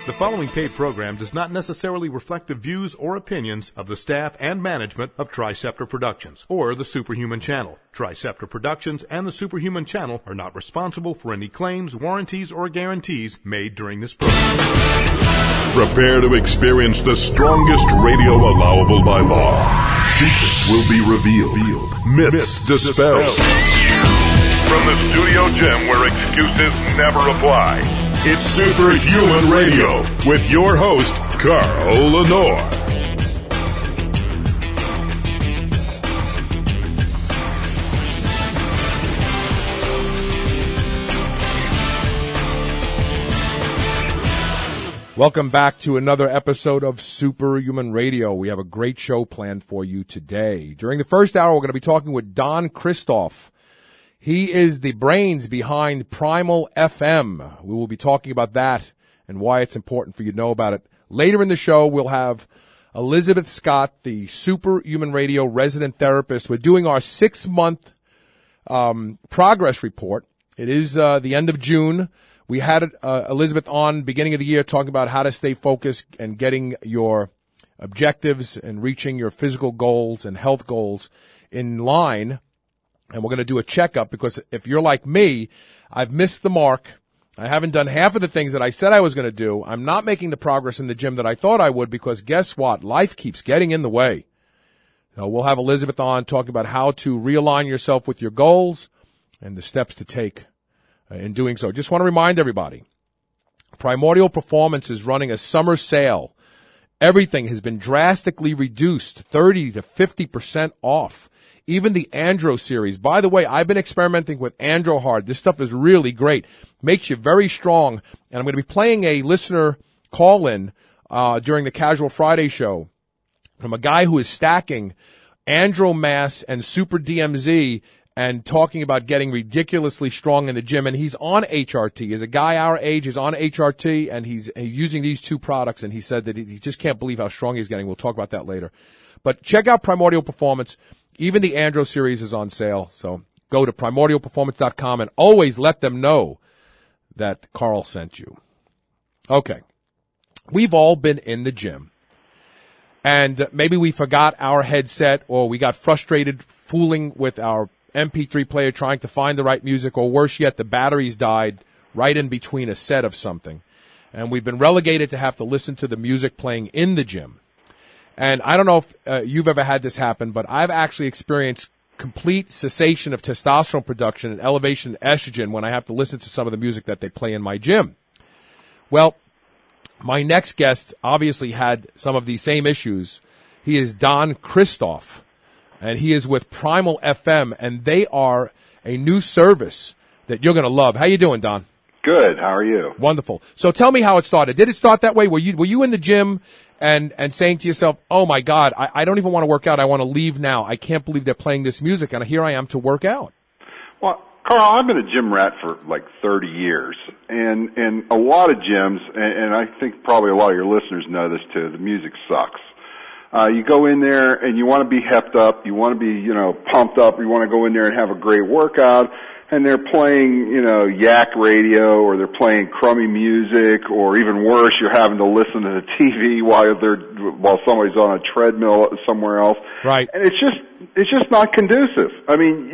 The following paid program does not necessarily reflect the views or opinions of the staff and management of Triceptor Productions or the Superhuman Channel. Triceptor Productions and the Superhuman Channel are not responsible for any claims, warranties, or guarantees made during this program. Prepare to experience the strongest radio allowable by law. Secrets will be revealed. Myths dispelled. From the studio gym where excuses never apply. It's Superhuman Radio with your host, Carl Lenore. Welcome back to another episode of Superhuman Radio. We have a great show planned for you today. During the first hour, we're going to be talking with Don Christoph. He is the brains behind Primal FM. We will be talking about that and why it's important for you to know about it. Later in the show, we'll have Elizabeth Scott, the Superhuman Radio resident therapist. We're doing our 6-month progress report. It is the end of June. We had Elizabeth on beginning of the year talking about how to stay focused and getting your objectives and reaching your physical goals and health goals in line. And we're going to do a checkup because if you're like me, I've missed the mark. I haven't done half of the things that I said I was going to do. I'm not making the progress in the gym that I thought I would because guess what? Life keeps getting in the way. So we'll have Elizabeth on talking about how to realign yourself with your goals and the steps to take in doing so. Just want to remind everybody, Primordial Performance is running a summer sale. Everything has been drastically reduced, 30 to 50% off. Even the Andro series. By the way, I've been experimenting with Andro Hard. This stuff is really great. Makes you very strong. And I'm going to be playing a listener call-in during the Casual Friday show from a guy who is stacking Andro Mass and Super DMZ and talking about getting ridiculously strong in the gym. And he's on HRT. He's a guy our age. He's on HRT, and he's using these two products. And he said that he just can't believe how strong he's getting. We'll talk about that later. But check out Primordial Performance. Even the Andro series is on sale, so go to primordialperformance.com and always let them know that Carl sent you. Okay. We've all been in the gym, and maybe we forgot our headset or we got frustrated fooling with our MP3 player trying to find the right music, or worse yet, the batteries died right in between a set of something, and we've been relegated to have to listen to the music playing in the gym. And I don't know if you've ever had this happen, but I've actually experienced complete cessation of testosterone production and elevation of estrogen when I have to listen to some of the music that they play in my gym. Well, my next guest obviously had some of these same issues. He is Don Christoph, and he is with Primal FM, and they are a new service that you're going to love. How you doing, Don? Good. How are you? Wonderful. So tell me how it started. Did it start that way? Were you in the gym and saying to yourself, oh my God, I don't even want to work out. I want to leave now. I can't believe they're playing this music, and here I am to work out. Well, Carl, I've been a gym rat for like 30 years, and a lot of gyms, and I think probably a lot of your listeners know this too, the music sucks. You go in there and you want to be hepped up, you want to be, pumped up, you want to go in there and have a great workout, and they're playing, yak radio, or they're playing crummy music, or even worse, you're having to listen to the TV while somebody's on a treadmill somewhere else. Right. And it's just not conducive. I mean,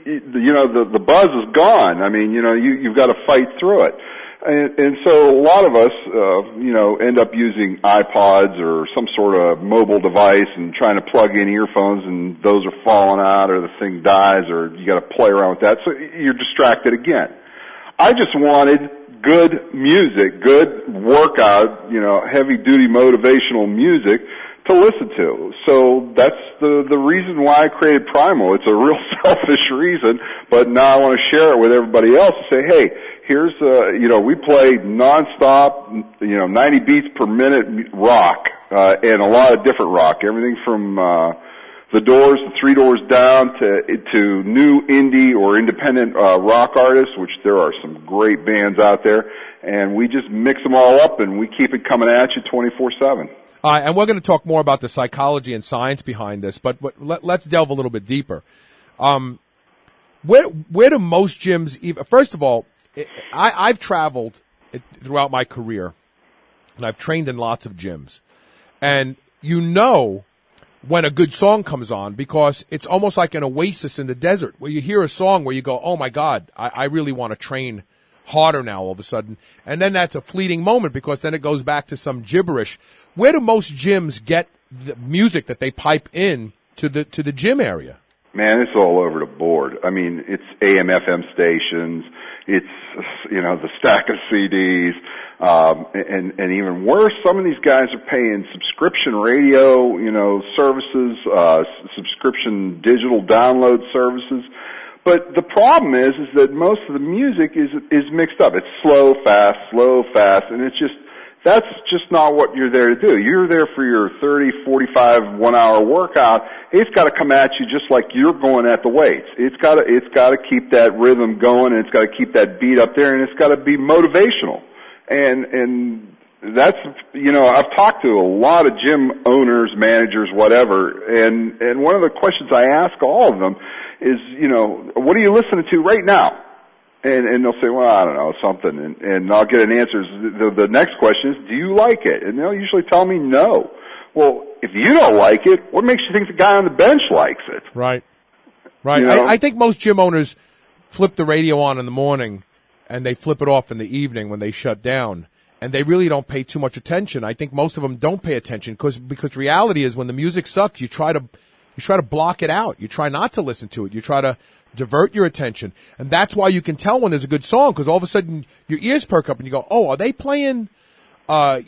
the buzz is gone. I mean, you've got to fight through it. And so a lot of us, end up using iPods or some sort of mobile device and trying to plug in earphones, and those are falling out, or the thing dies, or you got to play around with that. So you're distracted again. I just wanted good music, good workout, heavy duty motivational music to listen to. So that's the reason why I created Primal. It's a real selfish reason, but now I want to share it with everybody else and say, hey, here's, we play nonstop, 90 beats per minute rock, and a lot of different rock. Everything from, the Doors, the Three Doors Down, to new indie or independent, rock artists, which there are some great bands out there. And we just mix them all up and we keep it coming at you 24/7. And we're going to talk more about the psychology and science behind this, but let's delve a little bit deeper. Where do most gyms even, first of all, I've traveled throughout my career, and I've trained in lots of gyms. And you know when a good song comes on because it's almost like an oasis in the desert where you hear a song where you go, oh, my God, I really want to train harder now all of a sudden. And then that's a fleeting moment because then it goes back to some gibberish. Where do most gyms get the music that they pipe in to the gym area? Man, it's all over the board. I mean, it's AM, FM stations. It's, the stack of CDs. And even worse, some of these guys are paying subscription radio, services, subscription digital download services. But the problem is that most of the music is mixed up. It's slow, fast, and that's just not what you're there to do. You're there for your 30, 45, 1-hour workout. It's got to come at you just like you're going at the weights. It's got to keep that rhythm going, and it's got to keep that beat up there, and it's got to be motivational. And that's, I've talked to a lot of gym owners, managers, whatever, and one of the questions I ask all of them is, what are you listening to right now? And they'll say, well, I don't know, something. And I'll get an answer. The next question is, do you like it? And they'll usually tell me no. Well, if you don't like it, what makes you think the guy on the bench likes it? Right. I think most gym owners flip the radio on in the morning and they flip it off in the evening when they shut down. And they really don't pay too much attention. I think most of them don't pay attention because reality is when the music sucks, you try to block it out. You try not to listen to it. You try to divert your attention. And that's why you can tell when there's a good song because all of a sudden your ears perk up and you go, oh, are they playing, I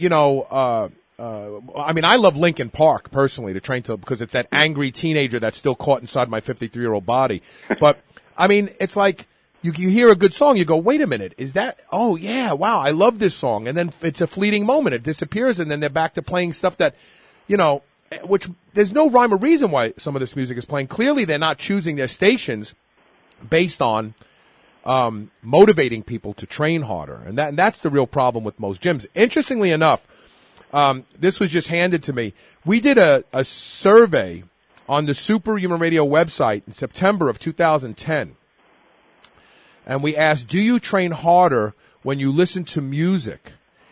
love Linkin Park personally to train to because it's that angry teenager that's still caught inside my 53-year-old body. But, it's like you hear a good song, you go, wait a minute, is that, oh, yeah, wow, I love this song. And then it's a fleeting moment. It disappears and then they're back to playing stuff that, which there's no rhyme or reason why some of this music is playing. Clearly they're not choosing their stations based on motivating people to train harder. And that's the real problem with most gyms. Interestingly enough, this was just handed to me. We did a survey on the Superhuman Radio website in September of 2010. And we asked, do you train harder when you listen to music?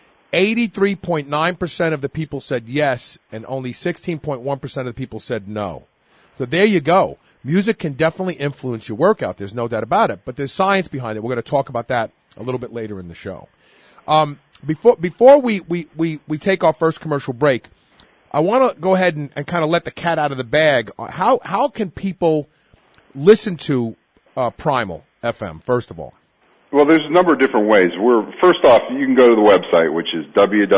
83.9% of the people said yes, and only 16.1% of the people said no. So there you go. Music can definitely influence your workout. There's no doubt about it. But there's science behind it. We're going to talk about that a little bit later in the show. Before we take our first commercial break, I want to go ahead and kind of let the cat out of the bag. How can people listen to Primal FM, first of all? Well, there's a number of different ways. First off, you can go to the website, which is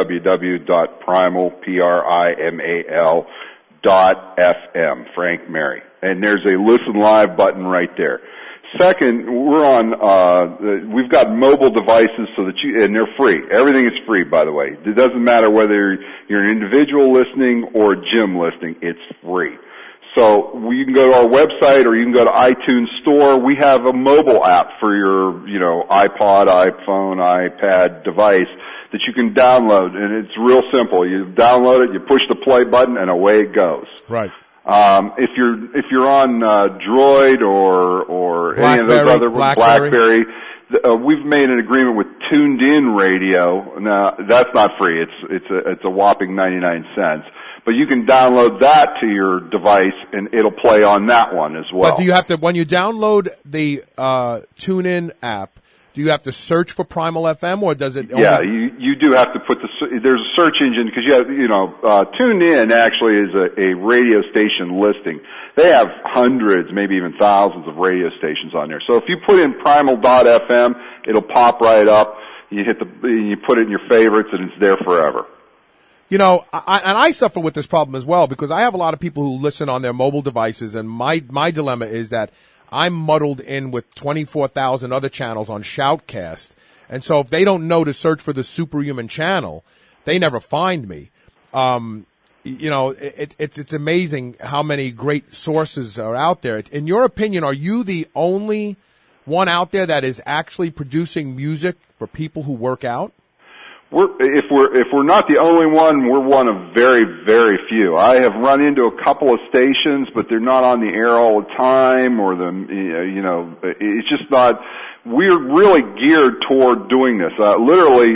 www.primal.fm, Frank Mary. And there's a listen live button right there. Second, we've got mobile devices and they're free. Everything is free, by the way. It doesn't matter whether you're an individual listening or a gym listening, it's free. So you can go to our website or you can go to iTunes Store. We have a mobile app for your, iPod, iPhone, iPad device that you can download, and it's real simple. You download it, you push the play button, and away it goes. Right. If you're on Droid or any of those other BlackBerry, we've made an agreement with Tuned In Radio. Now that's not free. It's a whopping 99 cents. But you can download that to your device, and it'll play on that one as well. But do you have to, when you download the TuneIn app, do you have to search for Primal FM, or does it? Yeah, you do have to put there's a search engine because TuneIn actually is a radio station listing. They have hundreds, maybe even thousands of radio stations on there. So if you put in Primal.fm, it'll pop right up. You put it in your favorites, and it's there forever. I suffer with this problem as well because I have a lot of people who listen on their mobile devices, and my dilemma is that I'm muddled in with 24,000 other channels on Shoutcast. And so if they don't know to search for the Superhuman channel, they never find me. It's amazing how many great sources are out there. In your opinion, are you the only one out there that is actually producing music for people who work out? If we're not the only one, we're one of very, very few. I have run into a couple of stations, but they're not on the air all the time, or it's just not. We're really geared toward doing this. Literally,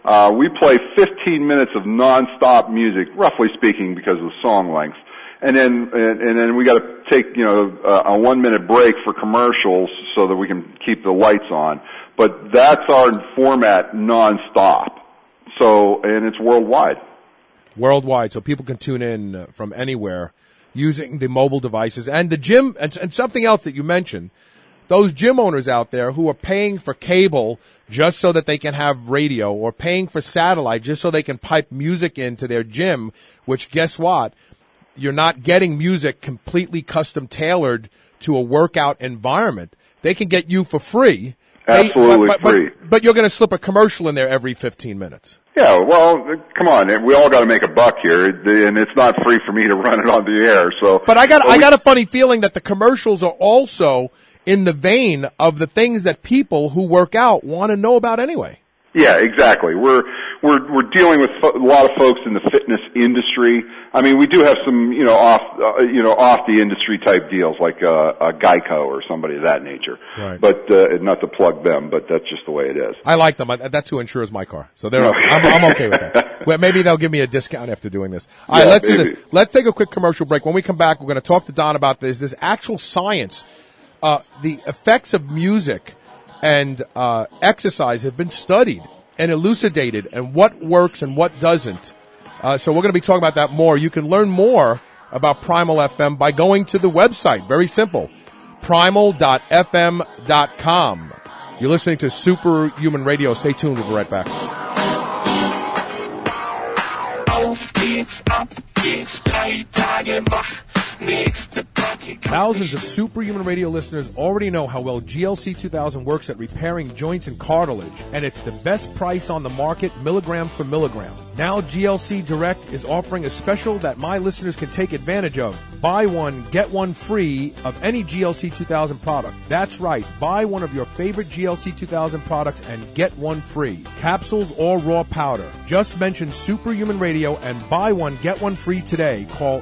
We play 15 minutes of nonstop music, roughly speaking, because of the song length. And then we got to take, a 1 minute break for commercials so that we can keep the lights on. But that's our format nonstop. So, and it's worldwide. Worldwide, so people can tune in from anywhere using the mobile devices. And the gym, and something else that you mentioned, those gym owners out there who are paying for cable just so that they can have radio, or paying for satellite just so they can pipe music into their gym, which, guess what? You're not getting music completely custom tailored to a workout environment. They can get you for free. Absolutely free. But you're going to slip a commercial in there every 15 minutes. Yeah, well, come on. We all got to make a buck here, and it's not free for me to run it on the air. So, but I got a funny feeling that the commercials are also in the vein of the things that people who work out want to know about anyway. Yeah, exactly. We're dealing with a lot of folks in the fitness industry. I mean, we do have some, off the industry type deals like a Geico or somebody of that nature. Right. But not to plug them, but that's just the way it is. I like them. That's who insures my car, so I'm okay with that. Well, maybe they'll give me a discount after doing this. All right, let's do this. Let's take a quick commercial break. When we come back, we're going to talk to Don about this actual science, the effects of music and exercise have been studied and elucidated, and what works and what doesn't. So we're going to be talking about that more. You can learn more about Primal FM by going to the website. Very simple. Primal.fm.com. You're listening to Superhuman Radio. Stay tuned. We'll be right back. Thousands of Superhuman Radio listeners already know how well GLC 2000 works at repairing joints and cartilage, and it's the best price on the market, milligram for milligram. Now GLC Direct is offering a special that my listeners can take advantage of. Buy one, get one free of any GLC 2000 product. That's right, buy one of your favorite GLC 2000 products and get one free. Capsules or raw powder. Just mention Superhuman Radio and buy one, get one free today. Call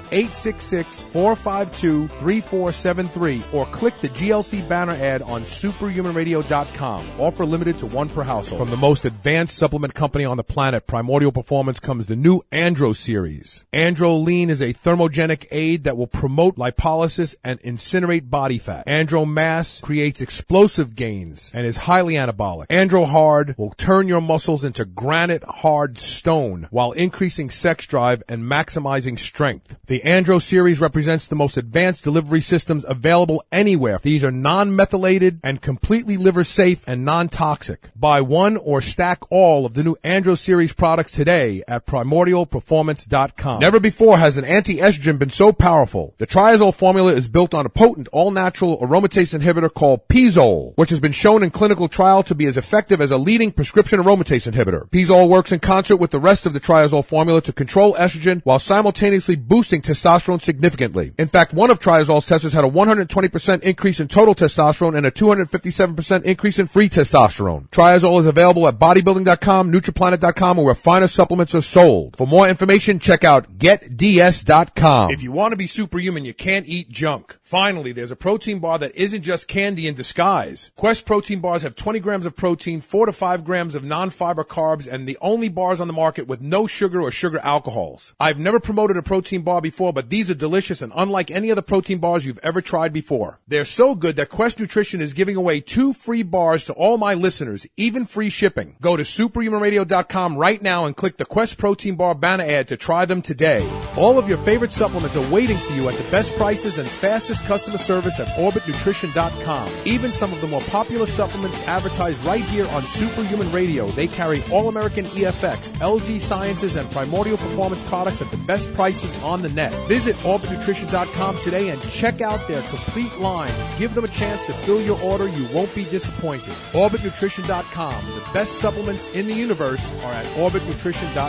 866-452-3473 or click the GLC banner ad on superhumanradio.com. Offer limited to one per household. From the most advanced supplement company on the planet, Primordial Performance, comes the new Andro series. Andro Lean is a thermogenic aid that will promote lipolysis and incinerate body fat. Andro Mass creates explosive gains and is highly anabolic. Andro Hard will turn your muscles into granite hard stone while increasing sex drive and maximizing strength. The Andro series represents the most advanced delivery systems available anywhere. These are non-methylated and completely liver safe and non-toxic. Buy one or stack all of the new Andro series products today at primordialperformance.com. Never before has an anti-estrogen been so powerful. The Triazole formula is built on a potent all-natural aromatase inhibitor called Pizole, which has been shown in clinical trial to be as effective as a leading prescription aromatase inhibitor. Pizole works in concert with the rest of the Triazole formula to control estrogen while simultaneously boosting testosterone significantly. In fact, one of Triazole's testers had a 120% increase in total testosterone and a 257% increase in free testosterone. Triazole is available at bodybuilding.com, nutriplanet.com, or where finer supplements are sold. For more information, check out getds.com. If you want to be superhuman, you can't eat junk. Finally, there's a protein bar that isn't just candy in disguise. Quest protein bars have 20 grams of protein, 4 to 5 grams of non-fiber carbs, and the only bars on the market with no sugar or sugar alcohols. I've never promoted a protein bar before, but these are delicious and unlike any other protein bars you've ever tried before. They're so good that Quest Nutrition is giving away 2 free bars to all my listeners, even free shipping. Go to superhumanradio.com right now and click the Quest Protein Bar banner ad to try them today. All of your favorite supplements are waiting for you at the best prices and fastest customer service at orbitnutrition.com. Even some of the more popular supplements advertised right here on Superhuman Radio. They carry All-American EFX, LG Sciences, and Primordial Performance products at the best prices on the net. Visit orbitnutrition.com today and check out their complete line. Give them a chance to fill your order. You won't be disappointed. orbitnutrition.com. The best supplements in the universe are at orbitnutrition.com.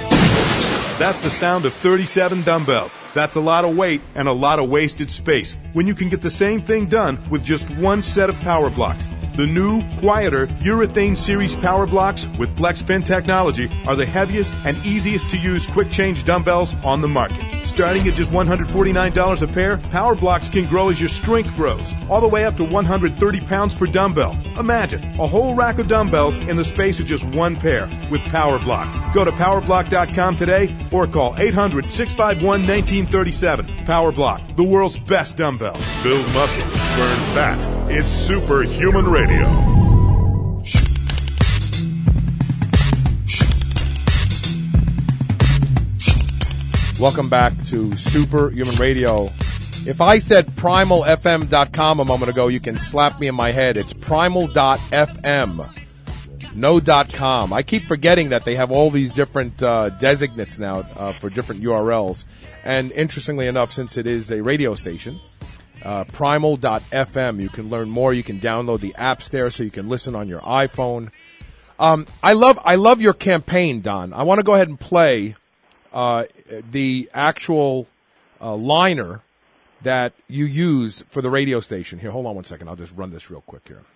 That's the sound of 37 dumbbells. That's a lot of weight and a lot of wasted space when you can get the same thing done with just one set of power blocks. The new, quieter Urethane Series Power Blocks with FlexPin technology are the heaviest and easiest to use quick change dumbbells on the market. Starting at just $149 a pair, Power Blocks can grow as your strength grows, all the way up to 130 pounds per dumbbell. Imagine a whole rack of dumbbells in the space of just one pair with Power Blocks. Go to powerblock.com today or call 800-651-1937. Power Block, the world's best dumbbell. Build muscle, burn fat. It's Superhuman Radio. Welcome back to Superhuman Radio. If I said primalfm.com a moment ago, you can slap me in my head. It's primal.fm. No .com. I keep forgetting that they have all these different designates now for different URLs. And interestingly enough, since it is a radio station, primal.fm, you can learn more. You can download the apps there so you can listen on your iPhone. I love your campaign, Don. I want to go ahead and play the actual liner that you use for the radio station. Here, hold on one second. I'll just run this real quick here.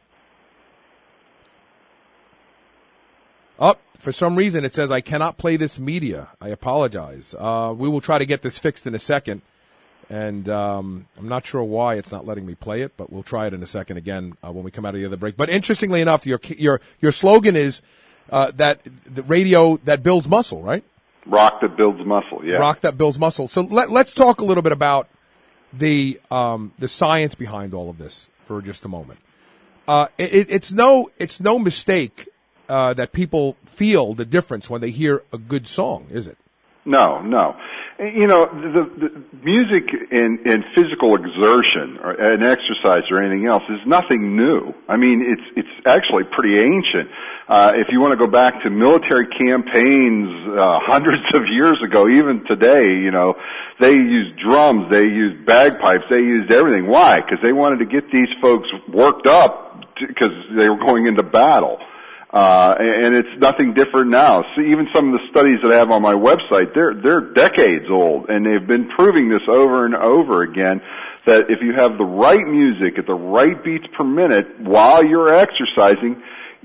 Oh, for some reason it says I cannot play this media. I apologize. We will try to get this fixed in a second. And I'm not sure why it's not letting me play it, but we'll try it in a second again when we come out of the other break. But interestingly enough, your slogan is that the radio that builds muscle, right? Rock that builds muscle, yeah. Rock that builds muscle. So let's talk a little bit about the science behind all of this for just a moment. It's no mistake that people feel the difference when they hear a good song, is it? No. You know, the music and physical exertion or an exercise or anything else is nothing new. I mean, it's actually pretty ancient. If you want to go back to military campaigns hundreds of years ago, even today, you know, they used drums, they used bagpipes, they used everything. Why? Because they wanted to get these folks worked up because they were going into battle. And it's nothing different now. So even some of the studies that I have on my website, they're decades old, and they've been proving this over and over again, that if you have the right music at the right beats per minute while you're exercising,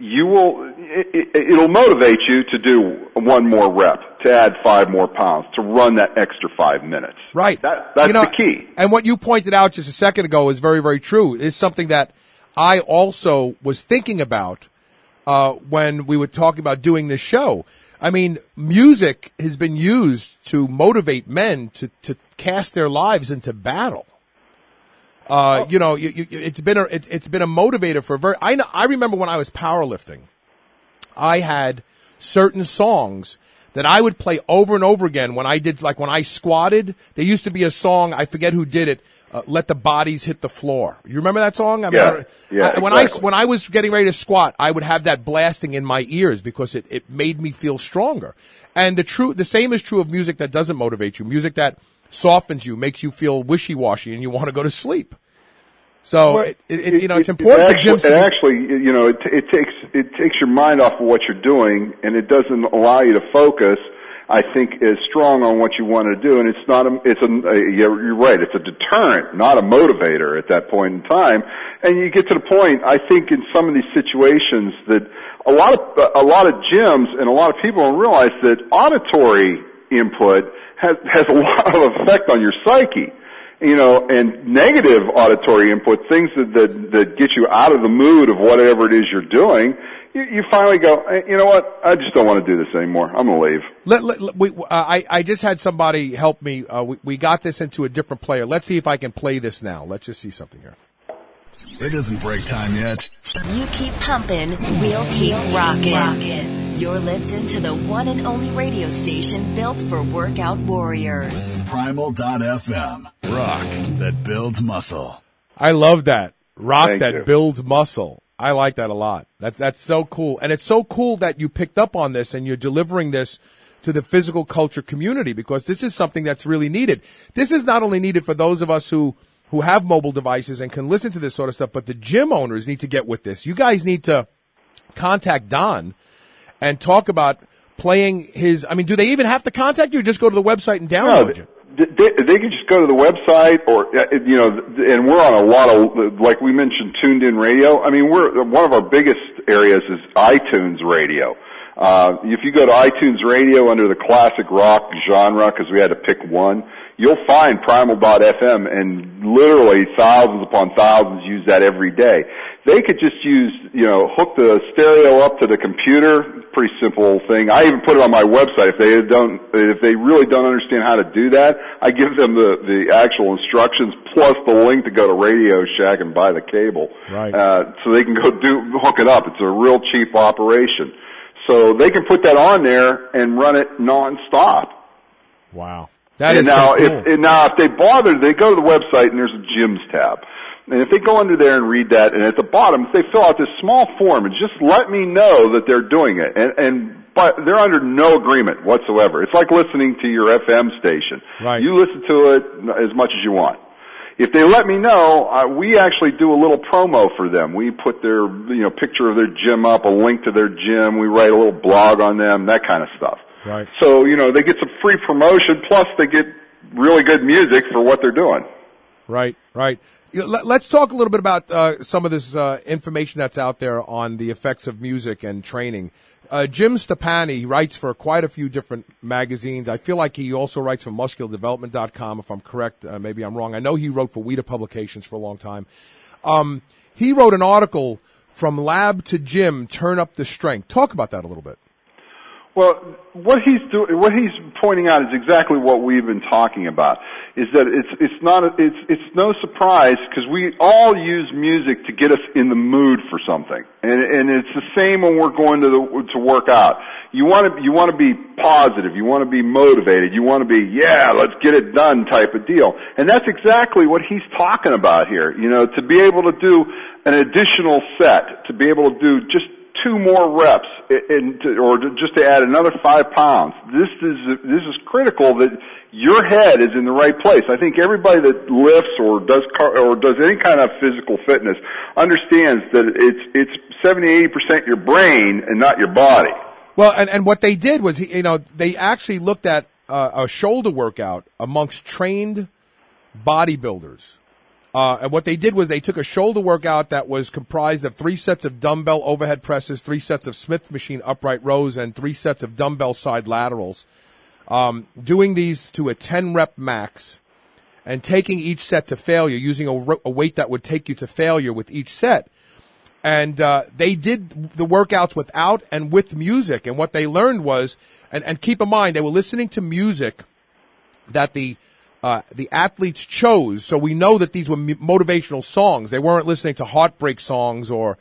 it'll motivate you to do one more rep, to add 5 more pounds, to run that extra 5 minutes. Right. That's the key. And what you pointed out just a second ago is very, very true. It's something that I also was thinking about when we were talking about doing this show. I mean, music has been used to motivate men to cast their lives into battle. You know, it's been a motivator for I remember when I was powerlifting, I had certain songs that I would play over and over again when I squatted. There used to be a song, I forget who did it, Let the Bodies Hit the Floor. You remember that song? I mean, exactly. When I was getting ready to squat, I would have that blasting in my ears because it made me feel stronger. And the same is true of music that doesn't motivate you, music that softens you, makes you feel wishy-washy, and you want to go to sleep. So it's important. It takes your mind off of what you're doing, and it doesn't allow you to focus, I think, as strong on what you want to do. And you're right. It's a deterrent, not a motivator at that point in time. And you get to the point, I think, in some of these situations that a lot of gyms and a lot of people don't realize that auditory input has a lot of effect on your psyche. You know, and negative auditory input, things that get you out of the mood of whatever it is you're doing, you finally go, hey, you know what? I just don't want to do this anymore. I'm going to leave. I just had somebody help me. We got this into a different player. Let's see if I can play this now. Let's just see something here. It isn't break time yet. You keep pumping, we'll keep rocking. You're lived into the one and only radio station built for workout warriors. Primal.fm. Rock that builds muscle. I love that. Rock Thank that you. builds muscle. I like that a lot. That's so cool. And it's so cool that you picked up on this and you're delivering this to the physical culture community, because this is something that's really needed. This is not only needed for those of us who have mobile devices and can listen to this sort of stuff, but the gym owners need to get with this. You guys need to contact Don and talk about playing his. I mean, do they even have to contact you, or just go to the website and download you? They could just go to the website, or and we're on a lot of, like we mentioned, tuned in radio. I mean, one of our biggest areas is iTunes radio. If you go to iTunes radio under the classic rock genre, because we had to pick one, you'll find Primal.fm, and literally thousands upon thousands use that every day. They could just use, hook the stereo up to the computer. Pretty simple thing. I even put it on my website. If they really don't understand how to do that, I give them the actual instructions plus the link to go to Radio Shack and buy the cable. Right. So they can go hook it up. It's a real cheap operation. So they can put that on there and run it nonstop. Wow. That is so cool. If they bother, they go to the website and there's a gyms tab. And if they go under there and read that, and at the bottom, if they fill out this small form and just let me know that they're doing it, but they're under no agreement whatsoever. It's like listening to your FM station. Right. You listen to it as much as you want. If they let me know, we actually do a little promo for them. We put their, picture of their gym up, a link to their gym. We write a little blog on them, that kind of stuff. Right. So, they get some free promotion, plus they get really good music for what they're doing. Right, right. Let's talk a little bit about some of this information that's out there on the effects of music and training. Jim Stoppani writes for quite a few different magazines. I feel like he also writes for MuscularDevelopment.com, if I'm correct. Maybe I'm wrong. I know he wrote for Weeda Publications for a long time. He wrote an article, From Lab to Gym, Turn Up the Strength. Talk about that a little bit. Well, what he's pointing out is exactly what we've been talking about. Is that it's no surprise, because we all use music to get us in the mood for something, and it's the same when we're going to work out. You want to be positive, you want to be motivated, you want to be let's get it done type of deal, and that's exactly what he's talking about here. To be able to do an additional set, to be able to do just 2 more reps, or just to add another 5 pounds. This is critical that your head is in the right place. I think everybody that lifts or does any kind of physical fitness understands that it's 70-80% your brain and not your body. Well, and what they did was, they actually looked at a shoulder workout amongst trained bodybuilders. And what they did was they took a shoulder workout that was comprised of 3 sets of dumbbell overhead presses, 3 sets of Smith machine upright rows, and 3 sets of dumbbell side laterals, doing these to a 10-rep max and taking each set to failure, using a weight that would take you to failure with each set. And they did the workouts without and with music. And what they learned was, and keep in mind, they were listening to music that the athletes chose, so we know that these were motivational songs. They weren't listening to heartbreak songs or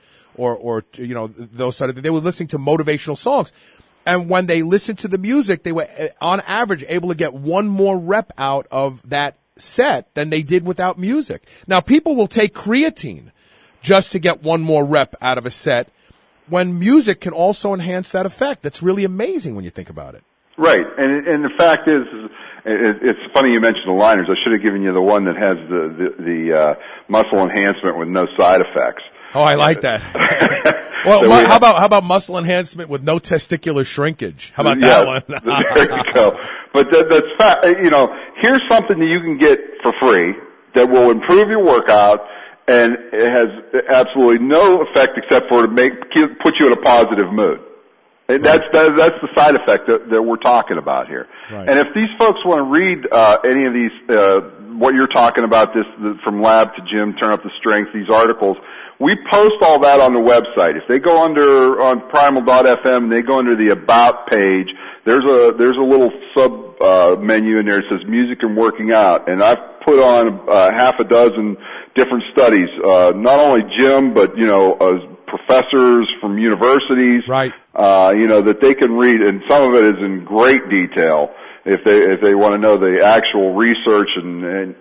those sort of things. They were listening to motivational songs. And when they listened to the music, they were on average able to get 1 more rep out of that set than they did without music. Now, people will take creatine just to get 1 more rep out of a set, when music can also enhance that effect. That's really amazing when you think about it. Right, and the fact is, it's funny you mentioned the liners. I should have given you the one that has the muscle enhancement with no side effects. Oh, I like that. Well, so how about muscle enhancement with no testicular shrinkage? How about that one? There you go. But that's fact. Here's something that you can get for free that will improve your workout, and it has absolutely no effect except for to put you in a positive mood. And that's the side effect that we're talking about here. Right. And if these folks want to read any of these, what you're talking about, from lab to gym, turn up the strength, these articles, we post all that on the website. If they go on Primal.fm and they go under the About page, there's a little sub menu in there that says Music and Working Out, and I've put on half a dozen different studies, not only gym, but professors from universities, right? That they can read, and some of it is in great detail if they want to know the actual research and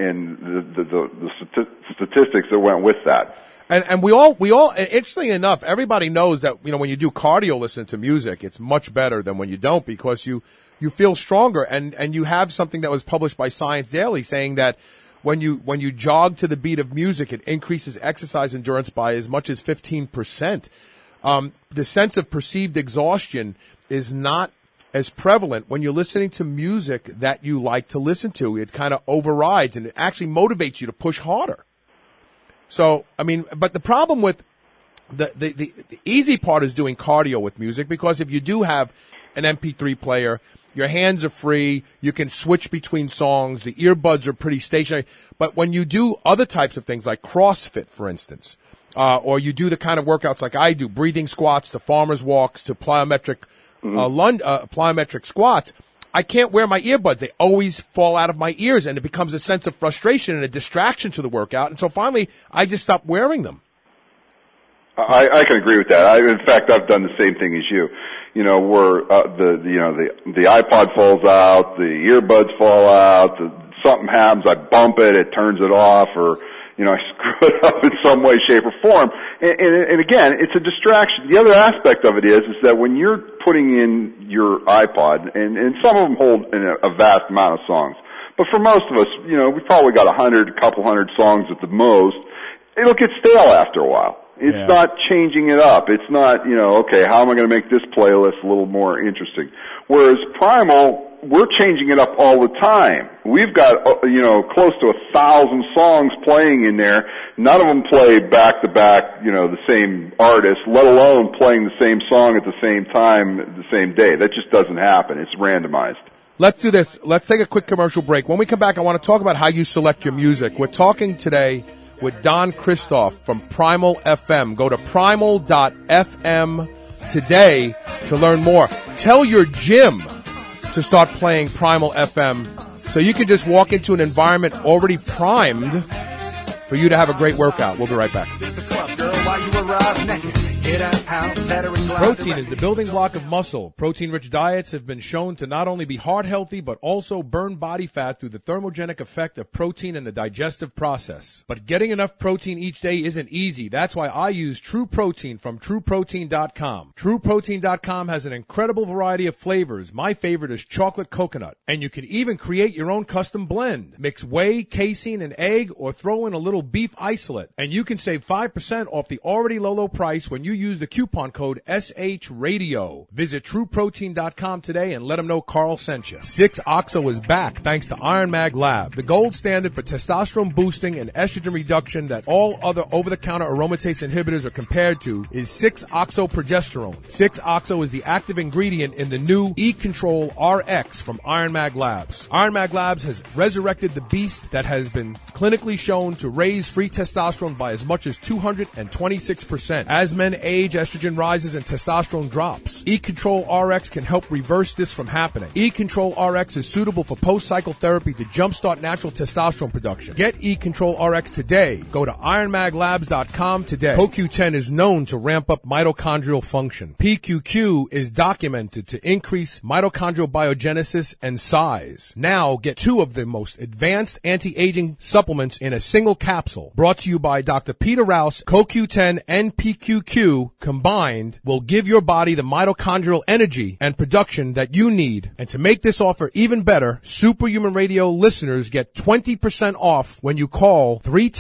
the statistics that went with that. And we all, interestingly enough, everybody knows that, when you do cardio, listen to music, it's much better than when you don't, because you feel stronger, and you have something that was published by Science Daily saying that when you jog to the beat of music, it increases exercise endurance by as much as 15%. The sense of perceived exhaustion is not as prevalent when you're listening to music that you like to listen to. It kind of overrides, and it actually motivates you to push harder. So, I mean, but the problem with the easy part is doing cardio with music, because if you do have an MP3 player, your hands are free, you can switch between songs, the earbuds are pretty stationary. But when you do other types of things like CrossFit, for instance, or you do the kind of workouts like I do, breathing squats to farmer's walks to plyometric plyometric squats, I can't wear my earbuds. They always fall out of my ears, and it becomes a sense of frustration and a distraction to the workout. And so finally, I just stopped wearing them. I can agree with that. In fact, I've done the same thing as you. You know, where the iPod falls out, the earbuds fall out, something happens, I bump it, it turns it off, or I screw it up in some way, shape, or form. And again, it's a distraction. The other aspect of it is that when you're putting in your iPod, and some of them hold a vast amount of songs, but for most of us, we've probably got a couple hundred songs at the most. It'll get stale after a while. It's not changing it up. It's not, okay, how am I going to make this playlist a little more interesting? Whereas Primal, we're changing it up all the time. We've got, close to 1,000 songs playing in there. None of them play back to back, the same artist, let alone playing the same song at the same time, the same day. That just doesn't happen. It's randomized. Let's do this. Let's take a quick commercial break. When we come back, I want to talk about how you select your music. We're talking today with Don Christoph from Primal FM. Go to primal.fm today to learn more. Tell your gym to start playing Primal FM so you can just walk into an environment already primed for you to have a great workout. We'll be right back. Protein is the building block of muscle. Protein-rich diets have been shown to not only be heart healthy, but also burn body fat through the thermogenic effect of protein in the digestive process. But getting enough protein each day isn't easy. That's why I use True Protein from TrueProtein.com. TrueProtein.com has an incredible variety of flavors. My favorite is chocolate coconut. And you can even create your own custom blend. Mix whey, casein, and egg, or throw in a little beef isolate. And you can save 5% off the already low price when you use the coupon code SHRadio. Visit TrueProtein.com today and let them know Carl sent you. 6-OXO is back thanks to Iron Mag Lab, the gold standard for testosterone boosting and estrogen reduction that all other over-the-counter aromatase inhibitors are compared to is 6-OXO progesterone. 6-OXO is the active ingredient in the new E-Control RX from Iron Mag Labs. Iron Mag Labs has resurrected the beast that has been clinically shown to raise free testosterone by as much as 226%. As men age, estrogen rises and testosterone drops. E-Control RX can help reverse this from happening. E-Control RX is suitable for post-cycle therapy to jumpstart natural testosterone production. Get E-Control RX today. Go to ironmaglabs.com today. CoQ10 is known to ramp up mitochondrial function. PQQ is documented to increase mitochondrial biogenesis and size. Now get 2 of the most advanced anti-aging supplements in a single capsule. Brought to you by Dr. Peter Rouse. CoQ10 and PQQ combined will give your body the mitochondrial energy and production that you need. And to make this offer even better, Superhuman Radio listeners get 20% off when you call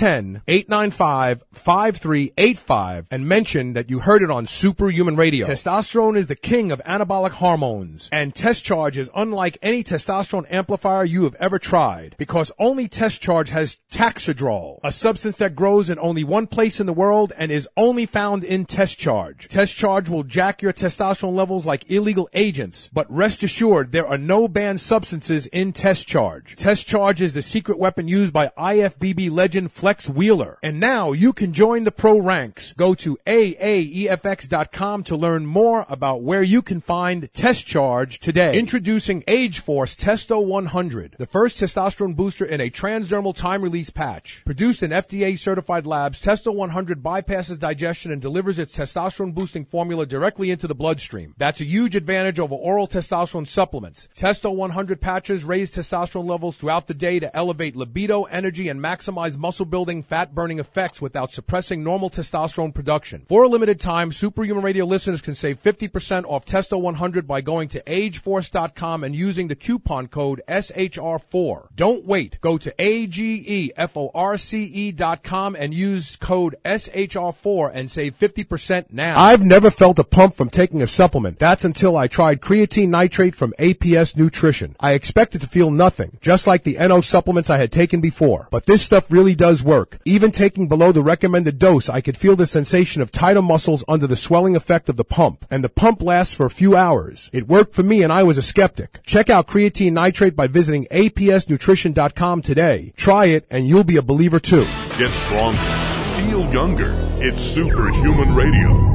310-895-5385 and mention that you heard it on Superhuman Radio. Testosterone is the king of anabolic hormones, and Test Charge is unlike any testosterone amplifier you have ever tried, because only Test Charge has Taxidrol, a substance that grows in only one place in the world and is only found in Test Charge. Test Charge will jack your testosterone levels like illegal agents, but rest assured there are no banned substances in Test Charge. Test Charge is the secret weapon used by IFBB legend Flex Wheeler. And now you can join the pro ranks. Go to AAEFX.com to learn more about where you can find Test Charge today. Introducing Age Force Testo 100, the first testosterone booster in a transdermal time-release patch. Produced in FDA-certified labs, Testo 100 bypasses digestion and delivers its testosterone-boosting formula directly into the bloodstream. That's a huge advantage over oral testosterone supplements. Testo 100 patches raise testosterone levels throughout the day to elevate libido, energy, and maximize muscle-building, fat-burning effects without suppressing normal testosterone production. For a limited time, Superhuman Radio listeners can save 50% off Testo 100 by going to ageforce.com and using the coupon code SHR4. Don't wait. Go to AGEFORCE.com and use code SHR4 and save 50% 10% now. I've never felt a pump from taking a supplement. That's until I tried creatine nitrate from APS Nutrition. I expected to feel nothing, just like the NO supplements I had taken before. But this stuff really does work. Even taking below the recommended dose, I could feel the sensation of tighter muscles under the swelling effect of the pump. And the pump lasts for a few hours. It worked for me and I was a skeptic. Check out creatine nitrate by visiting apsnutrition.com today. Try it and you'll be a believer too. Get stronger. Feel younger. It's Superhuman Radio.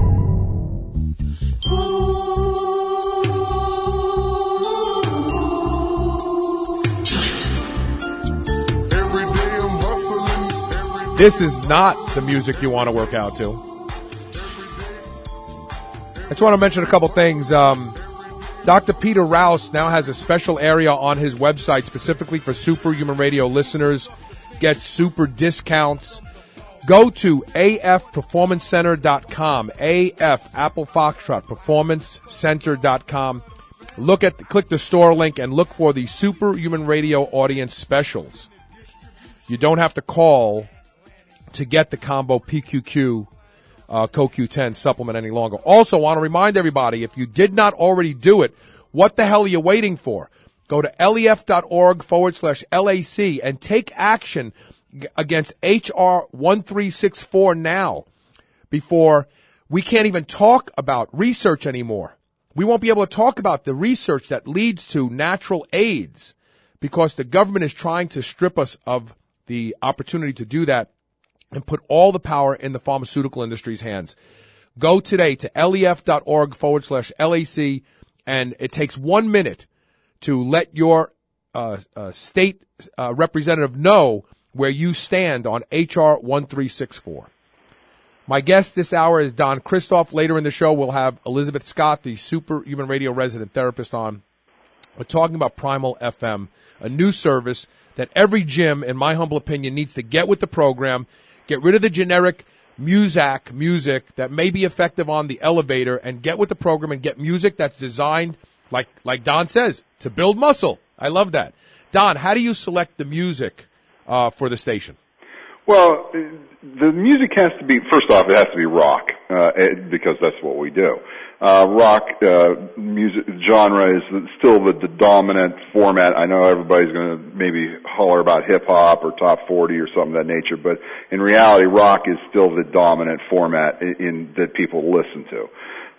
This is not the music you want to work out to. I just want to mention a couple things. Dr. Peter Rouse now has a special area on his website specifically for Superhuman Radio listeners. Get super discounts. Go to afperformancecenter.com. AF, Apple Foxtrot, performancecenter.com. Click the store link and look for the Superhuman Radio audience specials. You don't have to call to get the combo PQQ CoQ10 supplement any longer. Also, want to remind everybody, if you did not already do it, what the hell are you waiting for? Go to lef.org/LAC and take action against HR 1364 now, before we can't even talk about research anymore. We won't be able to talk about the research that leads to natural AIDS because the government is trying to strip us of the opportunity to do that and put all the power in the pharmaceutical industry's hands. Go today to lef.org/LAC, and it takes 1 minute to let your state representative know where you stand on HR 1364. My guest this hour is Don Christoph. Later in the show, we'll have Elizabeth Scott, the Superhuman Radio resident therapist, on. We're talking about Primal FM, a new service that every gym, in my humble opinion, needs to get with the program. Get rid of the generic Muzak music that may be effective on the elevator and get with the program and get music that's designed, like Don says, to build muscle. I love that. Don, how do you select the music for the station? Well, the music has to be, first off, it has to be rock, because that's what we do. Rock music genre is still the dominant format. I know everybody's going to maybe holler about hip-hop or top 40 or something of that nature, but in reality, rock is still the dominant format that people listen to.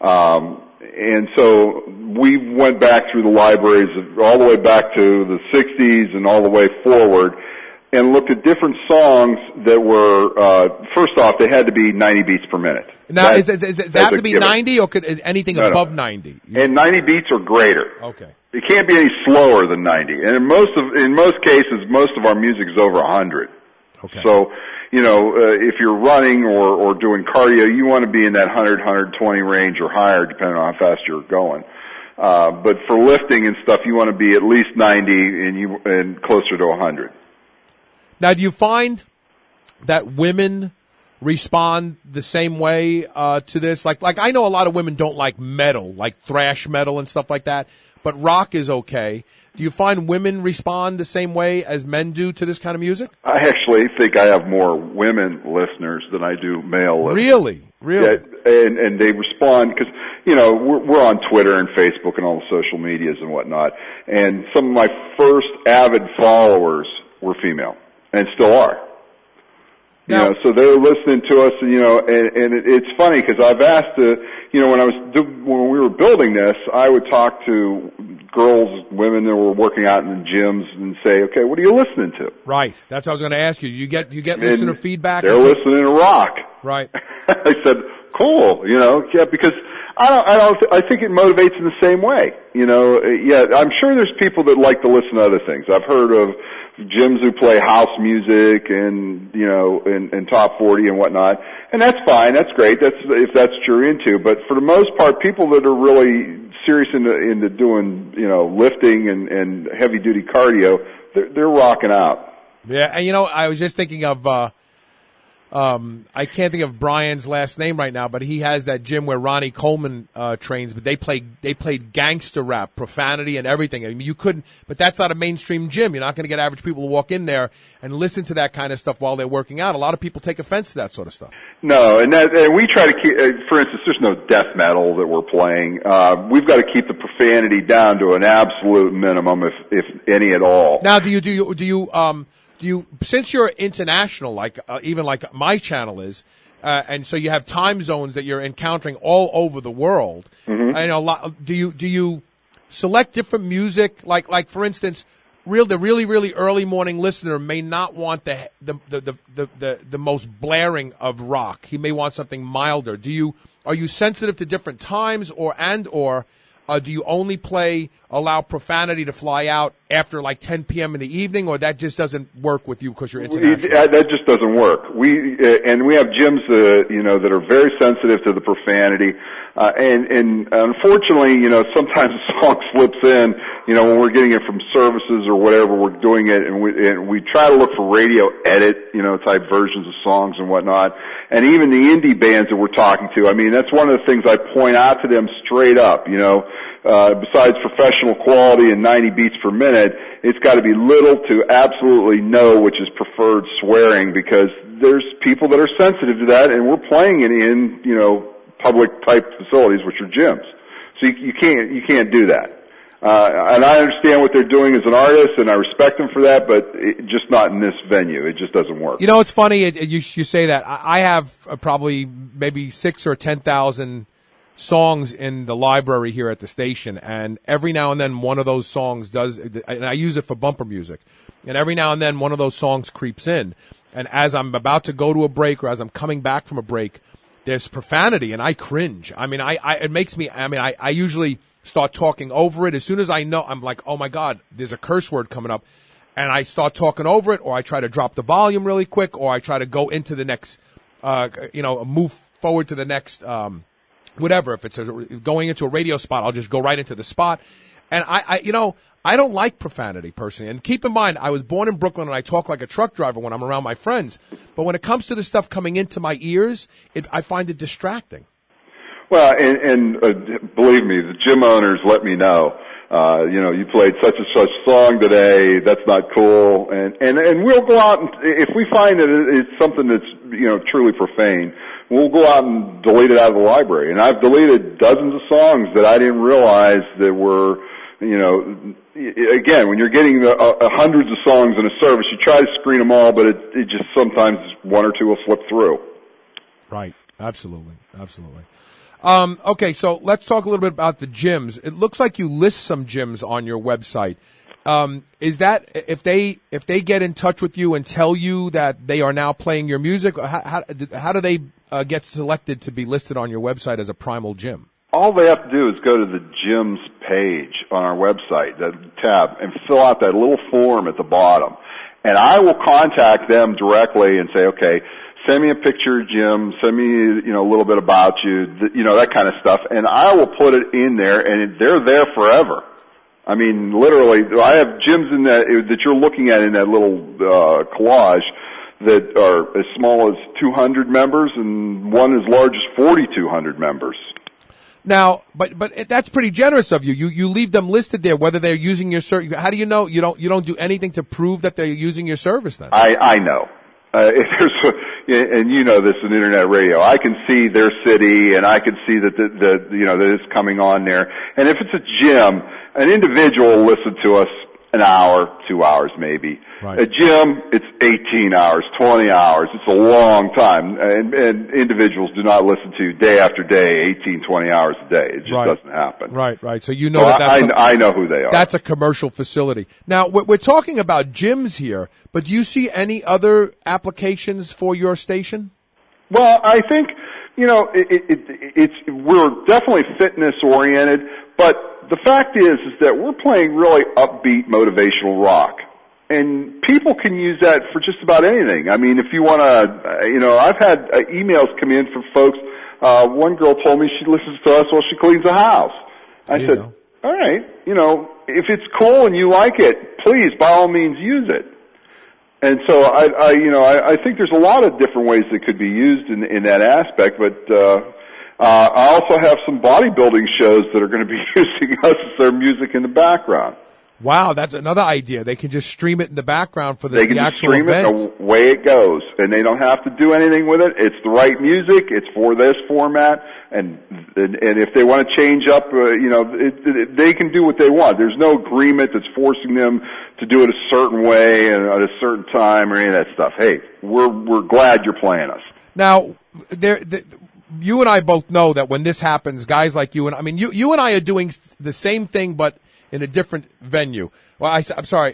And so we went back through the libraries all the way back to the 60s and all the way forward and looked at different songs that were, first off, they had to be 90 beats per minute. Now, does it have to be 90, or could anything above 90? And 90 beats or greater. Okay. It can't be any slower than 90. And in most cases, most of our music is over 100. Okay. So, if you're running or doing cardio, you want to be in that 100, 120 range or higher, depending on how fast you're going. But for lifting and stuff, you want to be at least 90 and closer to 100. Now, do you find that women respond the same way to this? Like I know a lot of women don't like metal, like thrash metal and stuff like that, but rock is okay. Do you find women respond the same way as men do to this kind of music? I actually think I have more women listeners than I do male listeners. Really? Yeah, and they respond because, we're on Twitter and Facebook and all the social medias and whatnot, and some of my first avid followers were female. And still are. Now, so they're listening to us, and it's funny because I've asked when we were building this, I would talk to girls, women that were working out in the gyms and say, okay, what are you listening to? Right. That's what I was going to ask you. You get listener feedback? They're listening to rock. Right. I said, cool, because I think it motivates in the same way. I'm sure there's people that like to listen to other things. I've heard of gyms who play house music and top 40 and whatnot, and that's fine. That's great. If that's what you're into. But for the most part, people that are really serious into doing lifting and heavy duty cardio, they're rocking out. Yeah, and I was just thinking of I can't think of Brian's last name right now, but he has that gym where Ronnie Coleman trains. But they played gangster rap, profanity, and everything. I mean, you couldn't. But that's not a mainstream gym. You're not going to get average people to walk in there and listen to that kind of stuff while they're working out. A lot of people take offense to that sort of stuff. No, and we try to keep. For instance, there's no death metal that we're playing. We've got to keep the profanity down to an absolute minimum, if any at all. Now, do you, since you're international, even like my channel is, and so you have time zones that you're encountering all over the world. Mm-hmm. I know. Do you select different music? Like for instance, the really early morning listener may not want the most blaring of rock. He may want something milder. Are you sensitive to different times, or do you only allow profanity to fly out after like 10 p.m. in the evening, or that just doesn't work with you because you're international? That just doesn't work. We have gyms, that are very sensitive to the profanity. And unfortunately, sometimes the song slips in, when we're getting it from services or whatever, we're doing it, and we try to look for radio edit, type versions of songs and whatnot. And even the indie bands that we're talking to, I mean, that's one of the things I point out to them straight up, besides professional quality and 90 beats per minute, it's got to be little to absolutely no, which is preferred swearing, because there's people that are sensitive to that, and we're playing it in, public type facilities, which are gyms. So you can't do that. And I understand what they're doing as an artist, and I respect them for that, but just not in this venue. It just doesn't work. It's funny you say that. I have probably maybe 6,000 or 10,000 songs in the library here at the station, and every now and then one of those songs does, and I use it for bumper music, and every now and then one of those songs creeps in, and as I'm about to go to a break, or as I'm coming back from a break, there's profanity, and I cringe. I mean, it makes me, I usually start talking over it. As soon as I know, I'm like, oh my God, there's a curse word coming up, and I start talking over it, or I try to drop the volume really quick, or I try to go into the next, move forward to the next, whatever. If it's going into a radio spot, I'll just go right into the spot. And I don't like profanity personally. And keep in mind, I was born in Brooklyn, and I talk like a truck driver when I'm around my friends. But when it comes to the stuff coming into my ears, I find it distracting. Well, and believe me, the gym owners let me know. You played such and such song today. That's not cool. And we'll go out, and if we find that it's something that's truly profane, we'll go out and delete it out of the library. And I've deleted dozens of songs that I didn't realize that were, again, when you're getting hundreds of songs in a service, you try to screen them all, but it just sometimes one or two will slip through. Right. Absolutely. Okay, so let's talk a little bit about the gyms. It looks like you list some gyms on your website. Is that if they get in touch with you and tell you that they are now playing your music, how do they get selected to be listed on your website as a Primal Gym? All they have to do is go to the gyms page on our website, that tab, and fill out that little form at the bottom. And I will contact them directly and say, okay, send me a picture, Jim, send me, a little bit about you, that kind of stuff. And I will put it in there, and they're there forever. I mean, literally, I have gyms in that you're looking at in that little collage that are as small as 200 members and one as large as 4,200 members. Now, but that's pretty generous of you. You leave them listed there, whether they're using your service. How do you know you don't do anything to prove that they're using your service then? I know. If there's and you know this in internet radio, I can see their city, and I can see that that it's coming on there. And if it's a gym, an individual will listen to us an hour, 2 hours maybe. Right. A gym, it's 18 hours, 20 hours. It's a long time. And individuals do not listen to day after day, 18, 20 hours a day. It just doesn't happen. Right. So you know I know who they are. That's a commercial facility. Now, we're talking about gyms here, but do you see any other applications for your station? Well, I think, we're definitely fitness oriented, but the fact is that we're playing really upbeat motivational rock. And people can use that for just about anything. I mean, if you want to, I've had emails come in from folks. One girl told me she listens to us while she cleans the house. I said, all right, if it's cool and you like it, please, by all means, use it. And so I think there's a lot of different ways that could be used in that aspect, but I also have some bodybuilding shows that are going to be using us as their music in the background. Wow, that's another idea. They can just stream it in the background for the actual event. They can just stream it the way it goes, and they don't have to do anything with it. It's the right music. It's for this format, and if they want to change up, they can do what they want. There's no agreement that's forcing them to do it a certain way and at a certain time or any of that stuff. Hey, we're glad you're playing us. Now, you and I both know that when this happens, guys like you and you and I are doing the same thing, but in a different venue. Well, I'm sorry,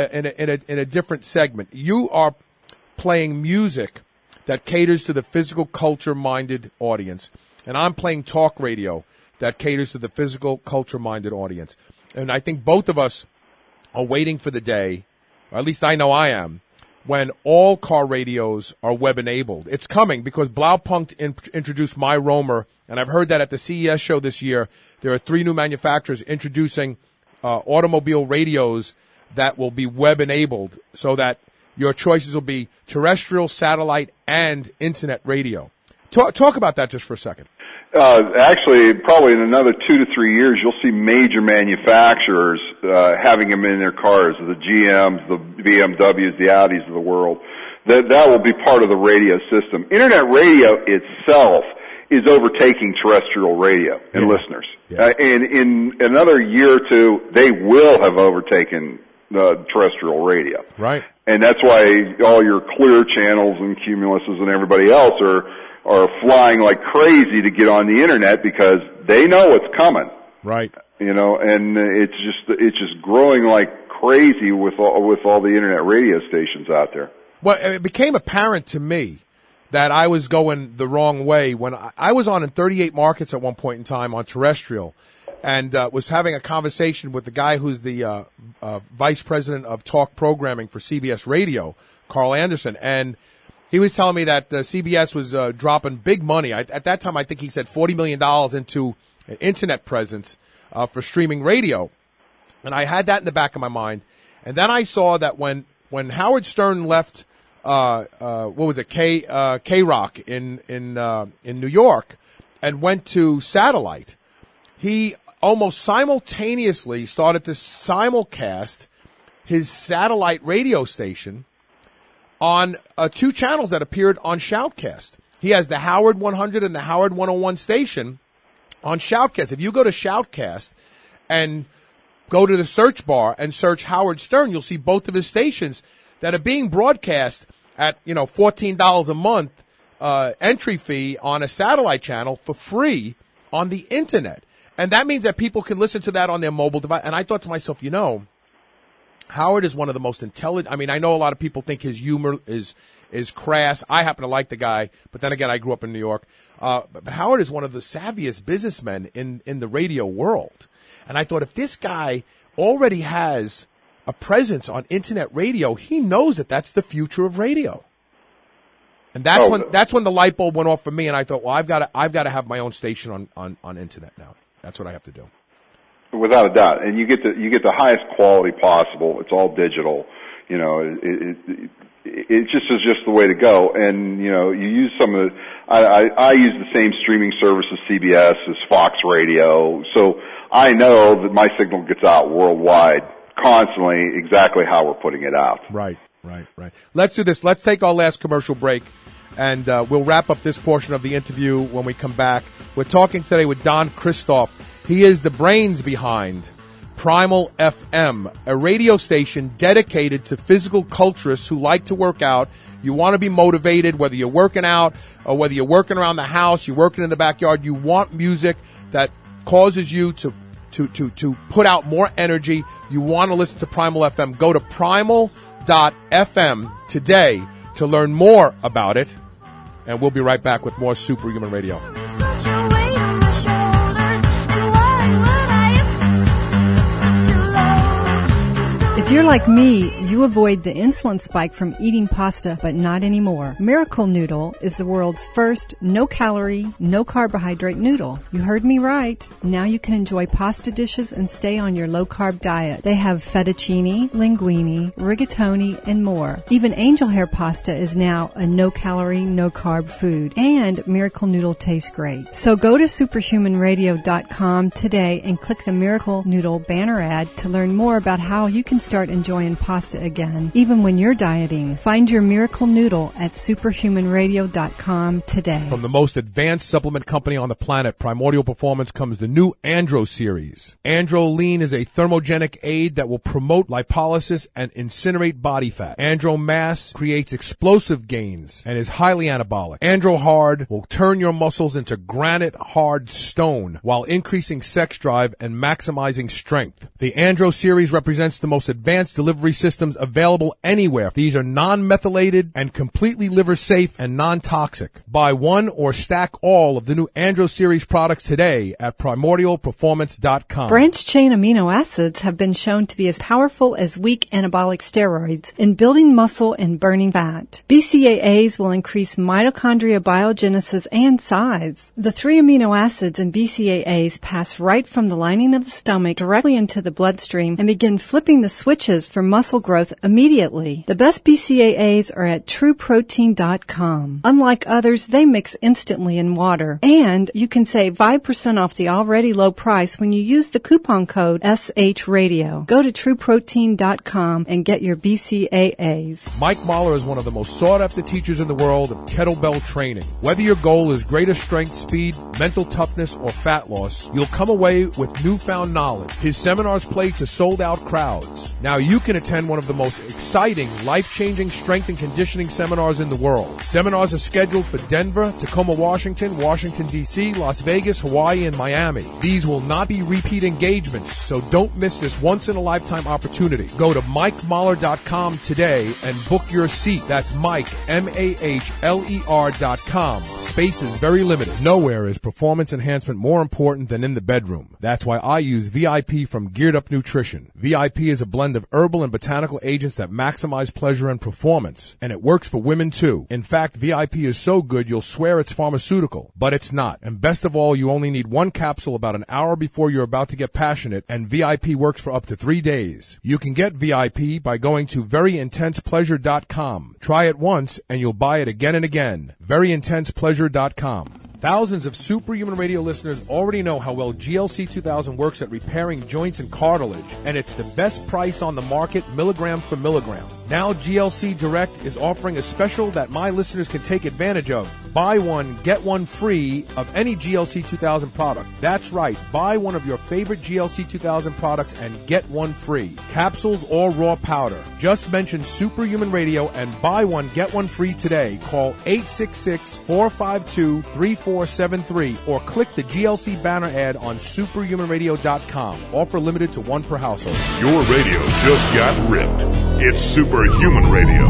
in a different segment. You are playing music that caters to the physical culture-minded audience, and I'm playing talk radio that caters to the physical culture-minded audience. And I think both of us are waiting for the day, or at least I know I am, when all car radios are web-enabled. It's coming because Blaupunkt introduced My Roamer, and I've heard that at the CES show this year, there are 3 new manufacturers introducing automobile radios that will be web-enabled so that your choices will be terrestrial, satellite, and internet radio. Talk about that just for a second. Actually, probably in another 2 to 3 years, you'll see major manufacturers having them in their cars, the GMs, the BMWs, the Audis of the world. That will be part of the radio system. Internet radio itself is overtaking terrestrial radio and listeners. Yeah. And in another year or two, they will have overtaken terrestrial radio. Right. And that's why all your Clear channels and Cumuluses and everybody else are flying like crazy to get on the internet because they know what's coming. Right. And it's just growing like crazy with all the internet radio stations out there. Well, it became apparent to me that I was going the wrong way when I was on in 38 markets at one point in time on terrestrial, and was having a conversation with the guy who's the vice president of talk programming for CBS Radio, Carl Anderson, and he was telling me that CBS was dropping big money. At that time, I think he said $40 million into an internet presence for streaming radio, and I had that in the back of my mind. And then I saw that when Howard Stern left. What was it? K-Rock in New York, and went to satellite. He almost simultaneously started to simulcast his satellite radio station on 2 channels that appeared on Shoutcast. He has the Howard 100 and the Howard 101 station on Shoutcast. If you go to Shoutcast and go to the search bar and search Howard Stern, you'll see both of his stations that are being broadcast at, $14 a month entry fee on a satellite channel for free on the internet. And that means that people can listen to that on their mobile device. And I thought to myself, Howard is one of the most intelligent. I mean, I know a lot of people think his humor is crass. I happen to like the guy, but then again, I grew up in New York. But Howard is one of the savviest businessmen in the radio world. And I thought, if this guy already has a presence on internet radio, he knows that that's the future of radio. And that's when the light bulb went off for me, and I thought, well, I've got to have my own station on internet now. That's what I have to do. Without a doubt. And you get the highest quality possible. It's all digital. It just is just the way to go. And you use some of the I use the same streaming service as CBS, as Fox Radio, so I know that my signal gets out worldwide constantly, exactly how we're putting it out. Right. Let's do this. Let's take our last commercial break, and we'll wrap up this portion of the interview when we come back. We're talking today with Don Christoph. He is the brains behind Primal FM, a radio station dedicated to physical culturists who like to work out. You want to be motivated, whether you're working out or whether you're working around the house, you're working in the backyard. You want music that causes you to put out more energy. You want to listen to Primal FM. Go to primal.fm today to learn more about it. And we'll be right back with more Superhuman Radio. If If you're like me, you avoid the insulin spike from eating pasta, but not anymore. Miracle Noodle is the world's first no-calorie, no-carbohydrate noodle. You heard me right. Now you can enjoy pasta dishes and stay on your low-carb diet. They have fettuccine, linguine, rigatoni, and more. Even angel hair pasta is now a no-calorie, no-carb food. And Miracle Noodle tastes great. So go to superhumanradio.com today and click the Miracle Noodle banner ad to learn more about how you can start enjoying pasta again, even when you're dieting. Find your Miracle Noodle at superhumanradio.com today. From the most advanced supplement company on the planet, Primordial Performance, comes the new Andro series. Andro Lean is a thermogenic aid that will promote lipolysis and incinerate body fat. Andro Mass creates explosive gains and is highly anabolic. Andro Hard will turn your muscles into granite hard stone while increasing sex drive and maximizing strength. The Andro series represents the most advanced delivery systems available anywhere. These are non-methylated and completely liver safe and non-toxic. Buy one or stack all of the new Andro series products today at primordialperformance.com. Branched-chain amino acids have been shown to be as powerful as weak anabolic steroids in building muscle and burning fat. BCAAs will increase mitochondria biogenesis and size. The 3 amino acids in BCAAs pass right from the lining of the stomach directly into the bloodstream and begin flipping the switches for muscle growth immediately. The best BCAAs are at trueprotein.com. Unlike others, they mix instantly in water. And you can save 5% off the already low price when you use the coupon code SHRadio. Go to trueprotein.com and get your BCAAs. Mike Mahler is one of the most sought-after teachers in the world of kettlebell training. Whether your goal is greater strength, speed, mental toughness, or fat loss, you'll come away with newfound knowledge. His seminars play to sold-out crowds. Now you can attend one of the most exciting, life-changing strength and conditioning seminars in the world. Seminars are scheduled for Denver, Tacoma, Washington, Washington, D.C., Las Vegas, Hawaii, and Miami. These will not be repeat engagements, so don't miss this once-in-a-lifetime opportunity. Go to MikeMahler.com today and book your seat. That's Mike, MAHLER.com. Space is very limited. Nowhere is performance enhancement more important than in the bedroom. That's why I use VIP from Geared Up Nutrition. VIP is a blend of herbal and botanical agents that maximize pleasure and performance, and it works for women too. In fact, VIP is so good you'll swear it's pharmaceutical, but it's not. And best of all, you only need one capsule about an hour before you're about to get passionate, and VIP works for up to 3 days. You can get VIP by going to veryintensepleasure.com. Try it once, and you'll buy it again and again. veryintensepleasure.com. Thousands of Superhuman Radio listeners already know how well GLC 2000 works at repairing joints and cartilage, and it's the best price on the market, milligram for milligram. Now GLC Direct is offering a special that my listeners can take advantage of. Buy one, get one free of any GLC 2000 product. That's right, buy one of your favorite GLC 2000 products and get one free. Capsules or raw powder. Just mention Superhuman Radio and buy one, get one free today. Call 866-452-3473 or click the GLC banner ad on superhumanradio.com. Offer limited to one per household. Your radio just got ripped. It's Superhuman Radio.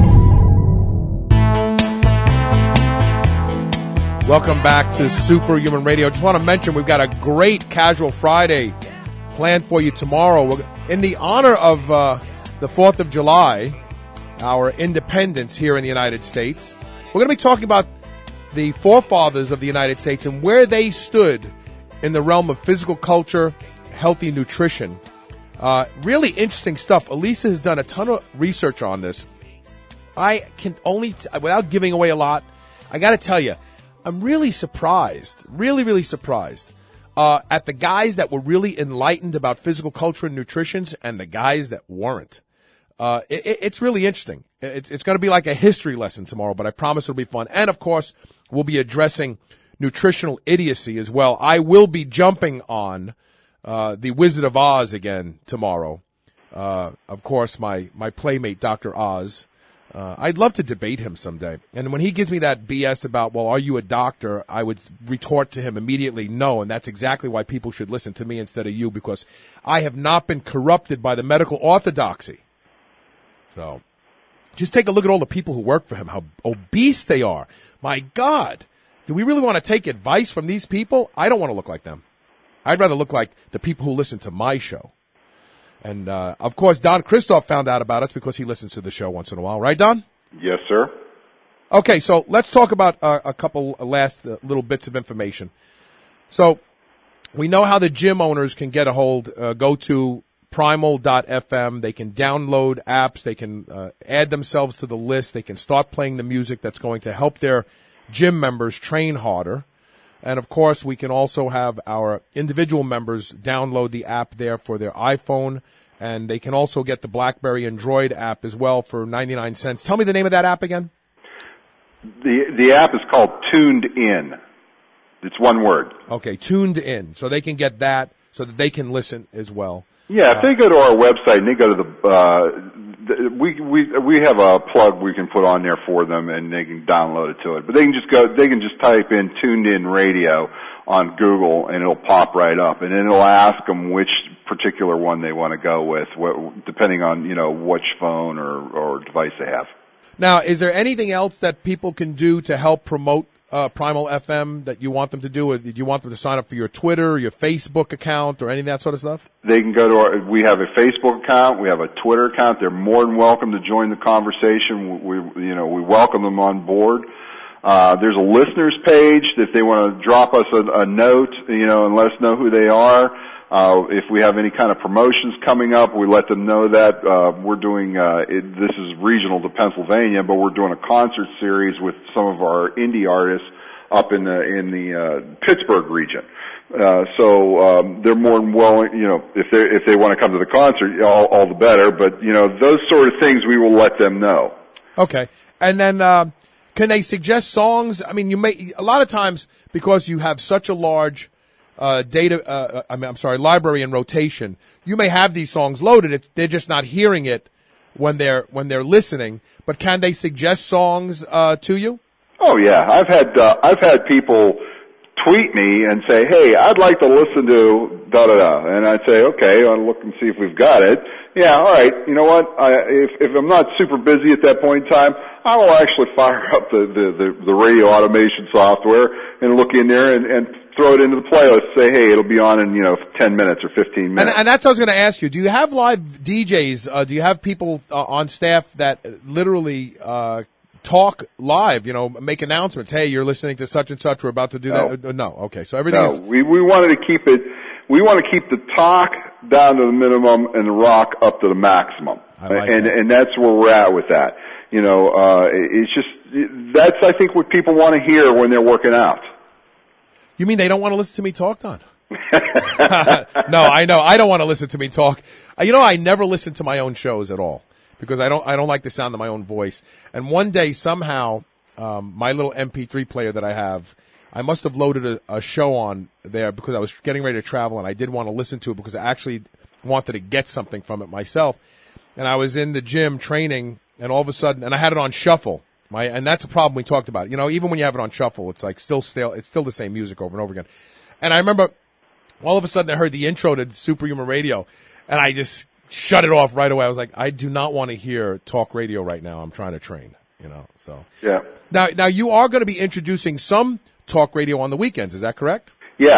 Welcome back to Superhuman Radio. Just want to mention we've got a great Casual Friday planned for you tomorrow. In the honor of the 4th of July, our independence here in the United States, we're going to be talking about the forefathers of the United States and where they stood in the realm of physical culture, healthy nutrition. Really interesting stuff. Elisa has done a ton of research on this. I can only, without giving away a lot, I got to tell you, I'm really surprised, really surprised at the guys that were really enlightened about physical culture and nutrition and the guys that weren't. It's really interesting. It's going to be like a history lesson tomorrow, but I promise it'll be fun. And, of course, we'll be addressing nutritional idiocy as well. I will be jumping on the Wizard of Oz again tomorrow. Of course, my playmate, Dr. Oz. I'd love to debate him someday. And when he gives me that BS about, well, are you a doctor? I would retort to him immediately, no. And that's exactly why people should listen to me instead of you, because I have not been corrupted by the medical orthodoxy. So just take a look at all the people who work for him, how obese they are. My God, do we really want to take advice from these people? I don't want to look like them. I'd rather look like the people who listen to my show. And, of course, Don Christoph found out about us because he listens to the show once in a while. Right, Don? Yes, sir. Okay, so let's talk about a couple last little bits of information. So we know how the gym owners can get a hold. Go to primal.fm. They can download apps. They can add themselves to the list. They can start playing the music that's going to help their gym members train harder. And, of course, we can also have our individual members download the app there for their iPhone. And they can also get the BlackBerry Android app as well for 99 cents. Tell me the name of that app again. The app is called Tuned In. It's one word. Okay, Tuned In. So they can get that so that they can listen as well. Yeah, if they go to our website and they go to we have a plug we can put on there for them and they can download it to it. But they can just type in Tuned In Radio on Google and it'll pop right up, and then it'll ask them which particular one they want to go with, depending on, which phone or device they have. Now, is there anything else that people can do to help promote Primal FM that you want them to do? Or do you want them to sign up for your Twitter, your Facebook account, or any of that sort of stuff? They can go to we have a Facebook account, we have a Twitter account. They're more than welcome to join the conversation. We welcome them on board. There's a listeners page if they want to drop us a note, and let us know who they are. If we have any kind of promotions coming up, we let them know that. We're doing, this is regional to Pennsylvania, but we're doing a concert series with some of our indie artists up in the Pittsburgh region. So they're more than willing, if they want to come to the concert, all the better. But, those sort of things we will let them know. Okay. And then, can they suggest songs? I mean, a lot of times, because you have such a large library in rotation, you may have these songs loaded. They're just not hearing it when they're listening. But can they suggest songs to you? Oh yeah, I've had people tweet me and say, "Hey, I'd like to listen to da da da," and I'd say, "Okay, I'll look and see if we've got it." Yeah, all right. You know what? If I'm not super busy at that point in time, I will actually fire up the radio automation software and look in there and throw it into the playlist. Say, hey, it'll be on in 10 minutes or 15 minutes. And that's what I was going to ask you. Do you have live DJs? Do you have people on staff that literally talk live? Make announcements. Hey, you're listening to such and such. We're about to do that. No. Okay. So everything. No, we wanted to keep it. We want to keep the talk down to the minimum and the rock up to the maximum. And that's where we're at with that. It's just that's I think what people want to hear when they're working out. You mean they don't want to listen to me talk, Don? No, I know. I don't want to listen to me talk. I never listen to my own shows at all because I don't like the sound of my own voice. And one day, somehow, my little MP3 player that I have, I must have loaded a show on there because I was getting ready to travel and I did want to listen to it because I actually wanted to get something from it myself. And I was in the gym training and all of a sudden, and I had it on shuffle. And that's a problem we talked about. Even when you have it on shuffle, it's like still stale. It's still the same music over and over again. And I remember all of a sudden I heard the intro to Superhuman Radio and I just shut it off right away. I was like, I do not want to hear talk radio right now. I'm trying to train, so. Yeah. Now you are going to be introducing some talk radio on the weekends. Is that correct? Yeah,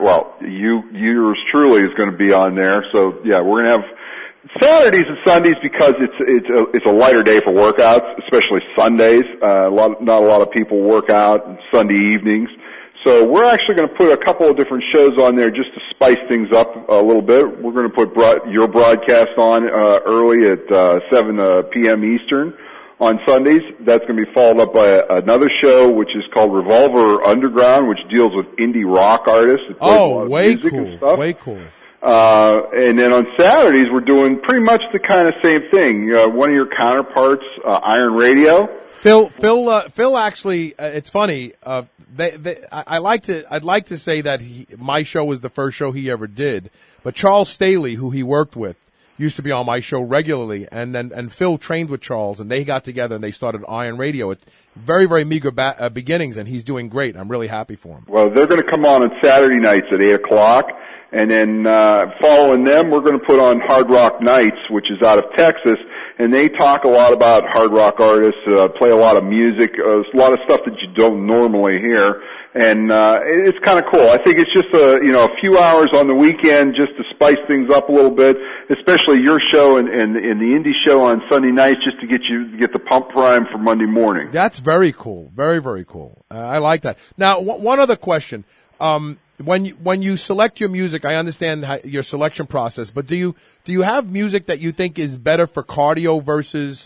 yours truly is going to be on there. So yeah, we're going to have Saturdays and Sundays because it's a lighter day for workouts, especially Sundays. Not a lot of people work out on Sunday evenings. So we're actually going to put a couple of different shows on there just to spice things up a little bit. We're going to put your broadcast on early at 7 p.m. Eastern on Sundays. That's going to be followed up by another show which is called Revolver Underground, which deals with indie rock artists. Way cool. Way cool. And then on Saturdays, we're doing pretty much the kind of same thing. One of your counterparts, Iron Radio. Phil actually, it's funny. I'd like to say that my show was the first show he ever did, but Charles Staley, who he worked with, used to be on my show regularly, and Phil trained with Charles, and they got together and they started Iron Radio. It's very, very meager beginnings, and he's doing great. I'm really happy for him. Well, they're going to come on Saturday nights at 8 o'clock. And then following them, we're going to put on Hard Rock Nights, which is out of Texas, and they talk a lot about hard rock artists, play a lot of music, a lot of stuff that you don't normally hear. And it's kind of cool. I think it's just a few hours on the weekend just to spice things up a little bit, especially your show and the indie show on Sunday nights, just to get the pump prime for Monday morning. That's very cool. Very, very cool. I like that. Now, one other question. When you select your music, I understand your selection process, but do you have music that you think is better for cardio versus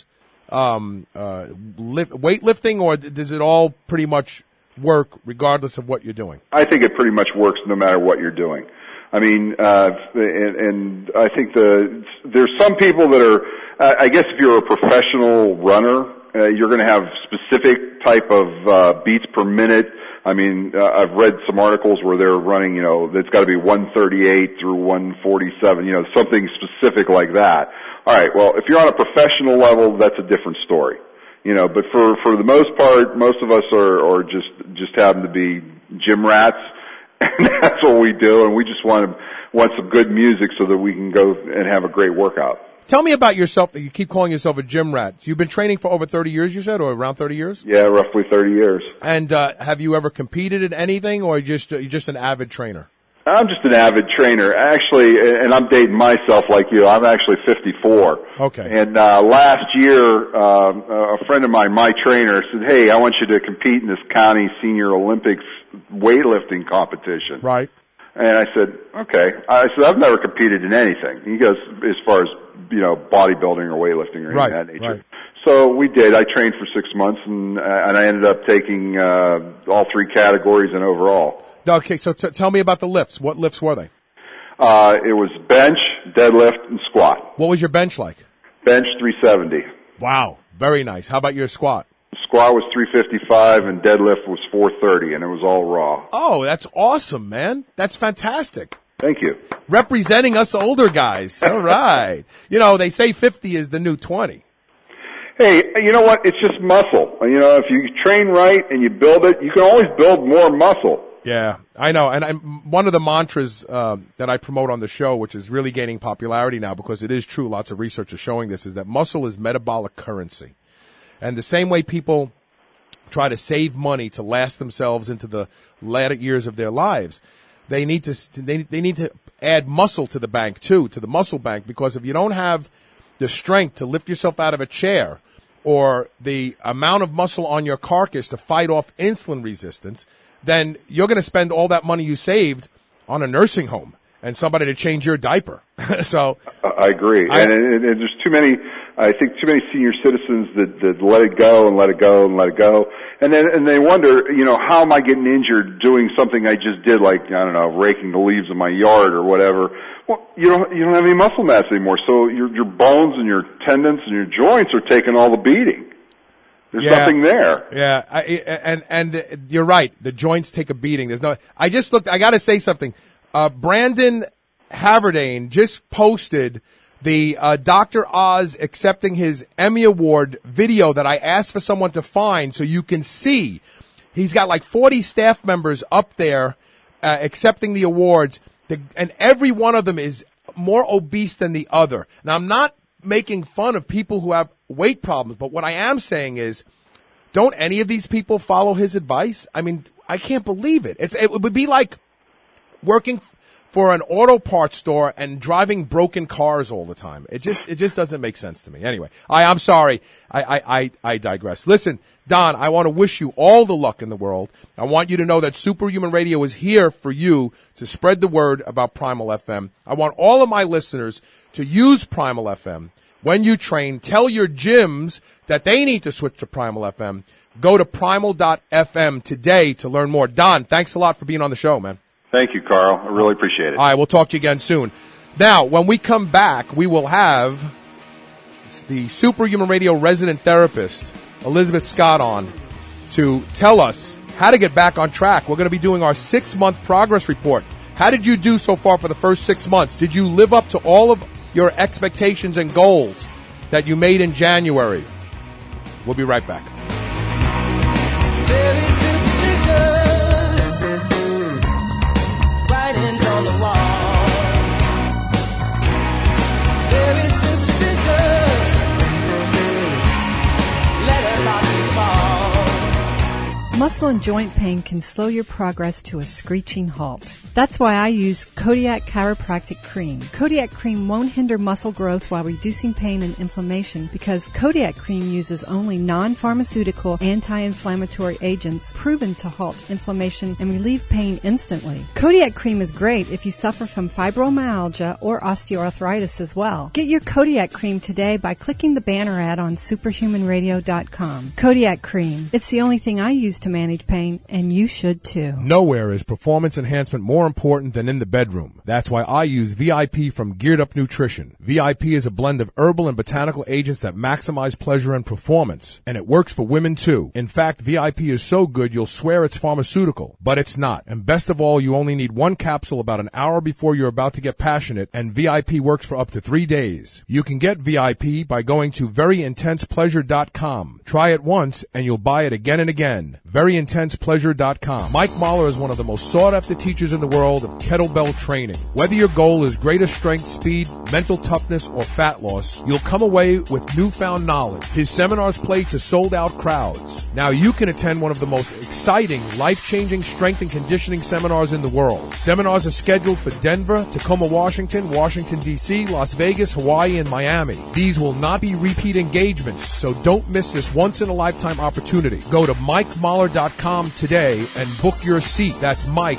weightlifting, or does it all pretty much work regardless of what you're doing? I think it pretty much works no matter what you're doing. I mean, and I think there's some people that are, I guess if you're a professional runner, you're going to have specific type of beats per minute. I mean, I've read some articles where they're running, it's got to be 138 through 147, something specific like that. All right, well, if you're on a professional level, that's a different story. But for the most part, most of us are just happen to be gym rats, and that's what we do, and we just want some good music so that we can go and have a great workout. Tell me about yourself. You keep calling yourself a gym rat. You've been training for over 30 years, you said, or around 30 years? Yeah, roughly 30 years. And have you ever competed in anything, or you're just an avid trainer? I'm just an avid trainer, actually, and I'm dating myself like you. I'm actually 54. Okay. And last year, a friend of mine, my trainer, said, "Hey, I want you to compete in this county senior Olympics weightlifting competition." Right. And I said, "Okay." I said, "I've never competed in anything." He goes, "As far as bodybuilding or weightlifting or anything of that nature." Right. So we did. I trained for 6 months, and I ended up taking all three categories and overall. Okay, so tell me about the lifts. What lifts were they? It was bench, deadlift, and squat. What was your bench like? Bench 370. Wow, very nice. How about your squat? Squat was 355, and deadlift was 430, and it was all raw. Oh, that's awesome, man. That's fantastic. Thank you. Representing us older guys. All right. They say 50 is the new 20. Hey, you know what? It's just muscle. If you train right and you build it, you can always build more muscle. Yeah, I know. And one of the mantras that I promote on the show, which is really gaining popularity now because it is true, lots of research is showing this, is that muscle is metabolic currency. And the same way people try to save money to last themselves into the latter years of their lives, they need to add muscle to the bank too, to the muscle bank, because if you don't have the strength to lift yourself out of a chair or the amount of muscle on your carcass to fight off insulin resistance, then you're going to spend all that money you saved on a nursing home and somebody to change your diaper. So I agree. And there's too many senior citizens that let it go and let it go and let it go. And they wonder, how am I getting injured doing something I just did, like, I don't know, raking the leaves in my yard or whatever. Well, you don't have any muscle mass anymore. So your bones and your tendons and your joints are taking all the beating. There's nothing there. Yeah, and you're right. The joints take a beating. I got to say something. Brandon Haverdane just posted the Dr. Oz accepting his Emmy Award video that I asked for someone to find so you can see. He's got like 40 staff members up there accepting the awards, and every one of them is more obese than the other. Now, I'm not making fun of people who have weight problems, but what I am saying is, don't any of these people follow his advice? I mean, I can't believe it. It would be like working for an auto parts store and driving broken cars all the time. It just doesn't make sense to me. Anyway, I'm sorry. I digress. Listen, Don, I want to wish you all the luck in the world. I want you to know that Superhuman Radio is here for you to spread the word about Primal FM. I want all of my listeners to use Primal FM. When you train, tell your gyms that they need to switch to Primal FM. Go to primal.fm today to learn more. Don, thanks a lot for being on the show, man. Thank you, Carl. I really appreciate it. All right, we'll talk to you again soon. Now, when we come back, we will have the Superhuman Radio resident therapist, Elizabeth Scott, on to tell us how to get back on track. We're going to be doing our 6-month progress report. How did you do so far for the first 6 months? Did you live up to all of your expectations and goals that you made in January? We'll be right back. Very superstitious, writings on the wall. Very superstitious, let it not fall. muscle and joint pain can slow your progress to a screeching halt. That's why I use Kodiak Chiropractic Cream. Kodiak Cream won't hinder muscle growth while reducing pain and inflammation because Kodiak Cream uses only non-pharmaceutical anti-inflammatory agents proven to halt inflammation and relieve pain instantly. Kodiak Cream is great if you suffer from fibromyalgia or osteoarthritis as well. Get your Kodiak Cream today by clicking the banner ad on superhumanradio.com. Kodiak Cream. It's the only thing I use to manage pain, and you should too. Nowhere is performance enhancement more important than in the bedroom. That's why I use VIP from Geared Up Nutrition. VIP is a blend of herbal and botanical agents that maximize pleasure and performance, and it works for women too. In fact, VIP is so good you'll swear it's pharmaceutical, but it's not. And best of all, you only need one capsule about an hour before you're about to get passionate, and VIP works for up to 3 days. You can get VIP by going to veryintensepleasure.com. Try it once, and you'll buy it again and again. veryintensepleasure.com. Mike Mahler is one of the most sought-after teachers in the world of kettlebell training. Whether your goal is greater strength, speed, mental toughness, or fat loss, you'll come away with newfound knowledge. His seminars play to sold-out crowds. Now you can attend one of the most exciting, life-changing strength and conditioning seminars in the world. Seminars are scheduled for Denver, Tacoma, Washington, Washington, D.C., Las Vegas, Hawaii, and Miami. These will not be repeat engagements, so don't miss this once-in-a-lifetime opportunity. Go to MikeMahler.com today and book your seat. That's Mike,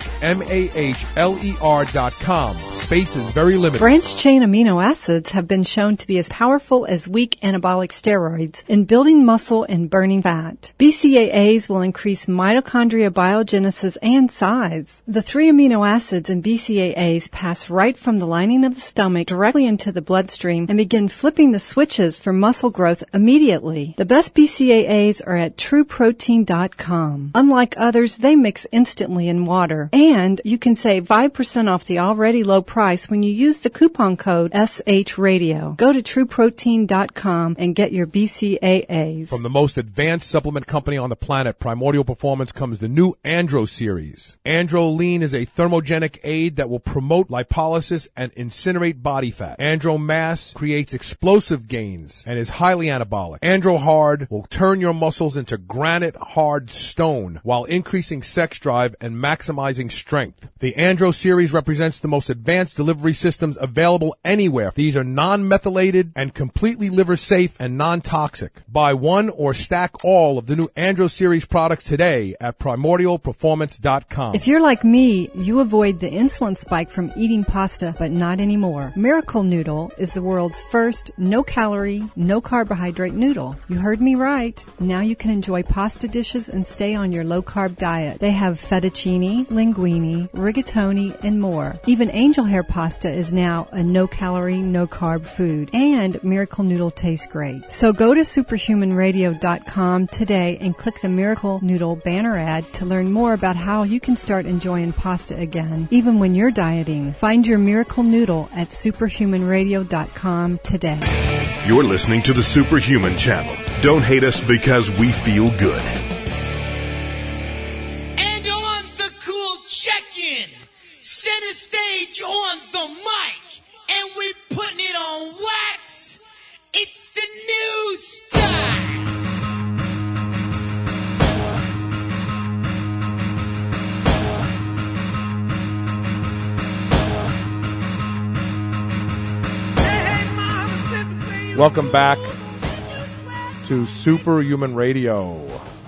MAHLER.com. Space is very limited. Branched-chain amino acids have been shown to be as powerful as weak anabolic steroids in building muscle and burning fat. BCAAs will increase mitochondria biogenesis and size. The 3 amino acids in BCAAs pass right from the lining of the stomach directly into the bloodstream and begin flipping the switches for muscle growth immediately. The best BCAAs are at TrueProtein.com. Unlike others, they mix instantly in water. And you can save 5% off the already low price when you use the coupon code SHRadio. Go to TrueProtein.com and get your BCAAs. From the most advanced supplement company on the planet, Primordial Performance, comes the new Andro series. Andro-Lean is a thermogenic aid that will promote lipolysis and incinerate body fat. Andro Mass creates explosive gains and is highly anabolic. Andro Hard will turn your muscles into granite hard stone while increasing sex drive and maximizing strength. The Andro series represents the most advanced delivery systems available anywhere. These are non-methylated and completely liver safe and non-toxic. Buy one or stack all of the new Andro series products today at primordialperformance.com. If you're like me, you avoid the insulin spike from eating pasta, but not anymore. Miracle Noodle is the world's first no-calorie, no-carbohydrate noodle. You heard me right. Now you can enjoy pasta dishes and stay on your low-carb diet. They have fettuccine, linguine, rigatoni, and more. Even angel hair pasta is now a no-calorie, no-carb food. And Miracle Noodle tastes great. So go to superhumanradio.com today and click the Miracle Noodle banner ad to learn more about how you can start enjoying pasta again, even when you're dieting. Find your Miracle Noodle at superhumanradio.com today. You're listening to the Superhuman Channel. Don't hate us because we feel good. And on the cool check-in, center stage on the mic, and we putting it on wax. It's the new style. Welcome back to Superhuman Radio.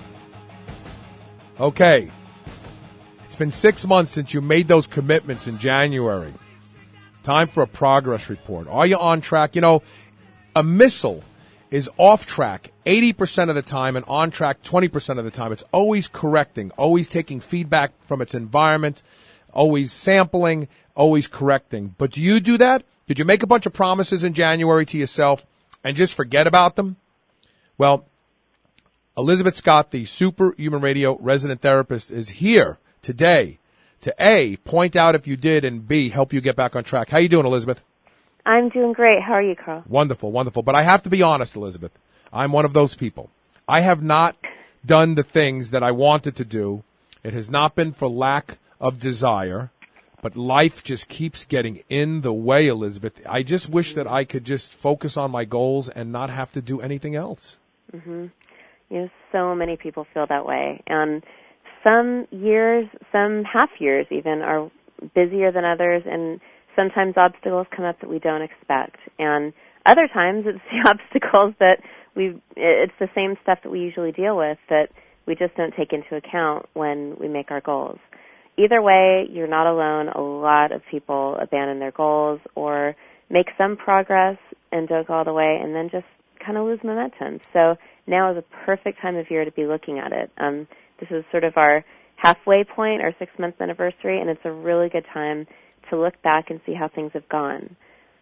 Okay. It's been 6 months since you made those commitments in January. Time for a progress report. Are you on track? You know, a missile is off track 80% of the time and on track 20% of the time. It's always correcting, always taking feedback from its environment, always sampling, always correcting. But do you do that? Did you make a bunch of promises in January to yourself and just forget about them? Well, Elizabeth Scott, the Superhuman Radio resident therapist, is here today to A, point out if you did, and B, help you get back on track. How you doing, Elizabeth? I'm doing great. How are you, Carl? Wonderful, wonderful. But I have to be honest, Elizabeth. I'm one of those people. I have not done the things that I wanted to do. It has not been for lack of desire. But life just keeps getting in the way, Elizabeth. I just wish that I could just focus on my goals and not have to do anything else. Mm-hmm. You know, so many people feel that way. And some years, some half years even, are busier than others, and sometimes obstacles come up that we don't expect. And other times it's the obstacles that it's the same stuff that we usually deal with that we just don't take into account when we make our goals. Either way, you're not alone. A lot of people abandon their goals or make some progress and don't go all the way and then just kind of lose momentum. So now is a perfect time of year to be looking at it. This is sort of our halfway point, our 6-month anniversary, and it's a really good time to look back and see how things have gone.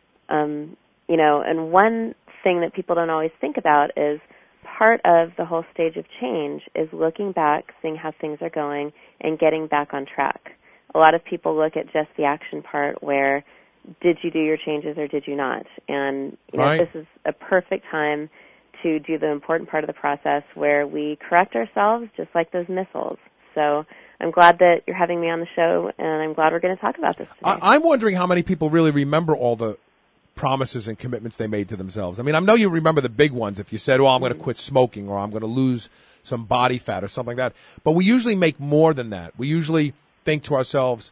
And one thing that people don't always think about is part of the whole stage of change is looking back, seeing how things are going, and getting back on track. A lot of people look at just the action part where did you do your changes or did you not? And this is a perfect time to do the important part of the process where we correct ourselves just like those missiles. So I'm glad that you're having me on the show, and I'm glad we're going to talk about this today. I'm wondering how many people really remember all the promises and commitments they made to themselves. I mean, I know you remember the big ones if you said, I'm going to quit smoking or I'm going to lose some body fat or something like that. But we usually make more than that. We usually think to ourselves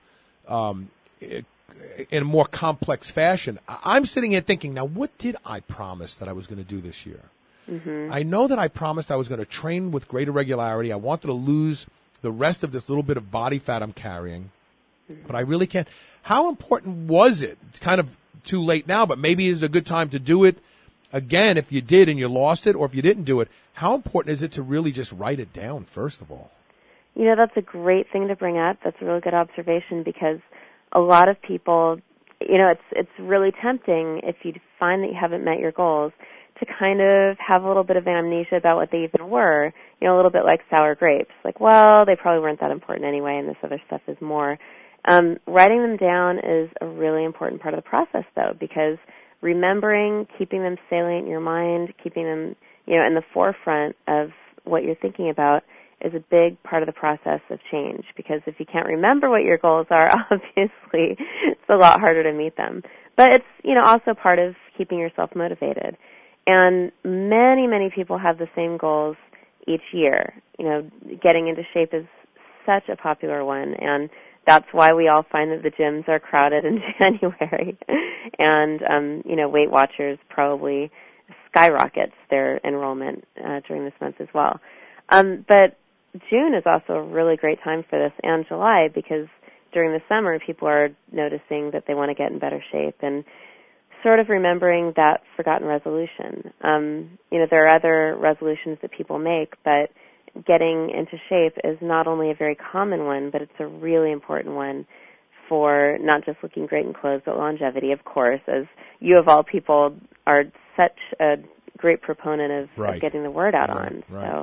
in a more complex fashion. I'm sitting here thinking, now, what did I promise that I was going to do this year? Mm-hmm. I know that I promised I was going to train with greater regularity. I wanted to lose the rest of this little bit of body fat I'm carrying, but I really can't. How important was it? It's kind of too late now, but maybe it's a good time to do it again if you did and you lost it, or if you didn't do it. How important is it to really just write it down, first of all? That's a great thing to bring up. That's a really good observation because a lot of people, it's really tempting if you find that you haven't met your goals to kind of have a little bit of amnesia about what they even were, a little bit like sour grapes. Like, well, they probably weren't that important anyway, and this other stuff is more. Writing them down is a really important part of the process, though, because remembering, keeping them salient in your mind, keeping them, in the forefront of what you're thinking about is a big part of the process of change. Because if you can't remember what your goals are, obviously, it's a lot harder to meet them. But it's, also part of keeping yourself motivated. And many, many people have the same goals each year. Getting into shape is such a popular one, and that's why we all find that the gyms are crowded in January. And, Weight Watchers probably skyrockets their enrollment during this month as well. But June is also a really great time for this, and July, because during the summer people are noticing that they want to get in better shape and sort of remembering that forgotten resolution. There are other resolutions that people make, but getting into shape is not only a very common one, but it's a really important one for not just looking great in clothes, but longevity, of course, as you of all people are such a great proponent of getting the word out on.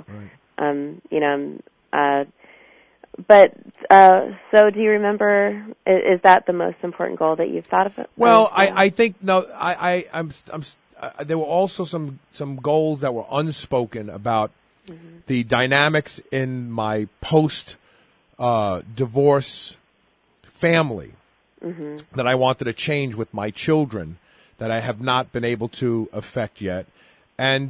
So do you remember, is that the most important goal that you've thought of? Well, I think, no, there were also some goals that were unspoken about the dynamics in my post-divorce family that I wanted to change with my children that I have not been able to affect yet. And,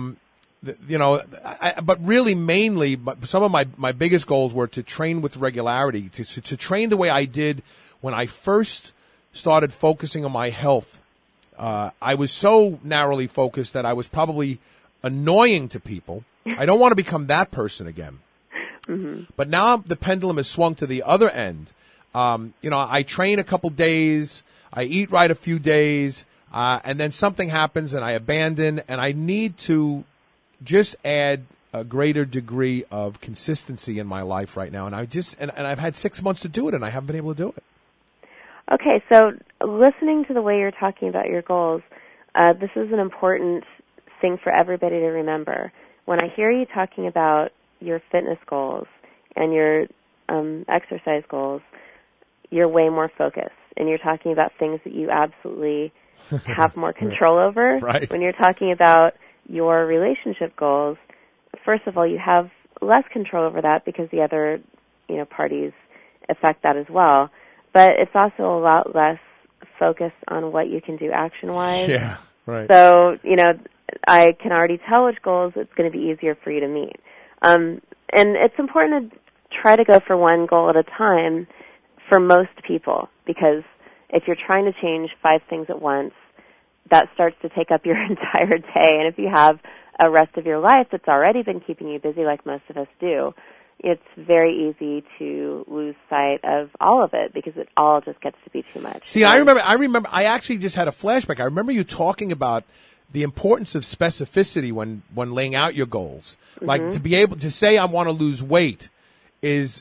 but really mainly, some of my biggest goals were to train with regularity, to train the way I did when I first started focusing on my health. I was so narrowly focused that I was probably annoying to people. I don't want to become that person again. But now the pendulum has swung to the other end. I train a couple days, I eat right a few days, and then something happens and I abandon, and I need to just add a greater degree of consistency in my life right now. And I've had 6 months to do it, and I haven't been able to do it. Okay, so listening to the way you're talking about your goals, this is an important thing for everybody to remember. When I hear you talking about your fitness goals and your exercise goals, you're way more focused, and you're talking about things that you absolutely have more control over. Right. When you're talking about your relationship goals, first of all, you have less control over that because the other, parties affect that as well. But it's also a lot less focused on what you can do action-wise. Yeah, right. So, I can already tell which goals it's going to be easier for you to meet. And it's important to try to go for one goal at a time for most people, because if you're trying to change 5 things at once, that starts to take up your entire day. And if you have a rest of your life that's already been keeping you busy, like most of us do, it's very easy to lose sight of all of it because it all just gets to be too much. See, I remember, I actually just had a flashback. I remember you talking about the importance of specificity when laying out your goals. Mm-hmm. Like, to be able to say I want to lose weight is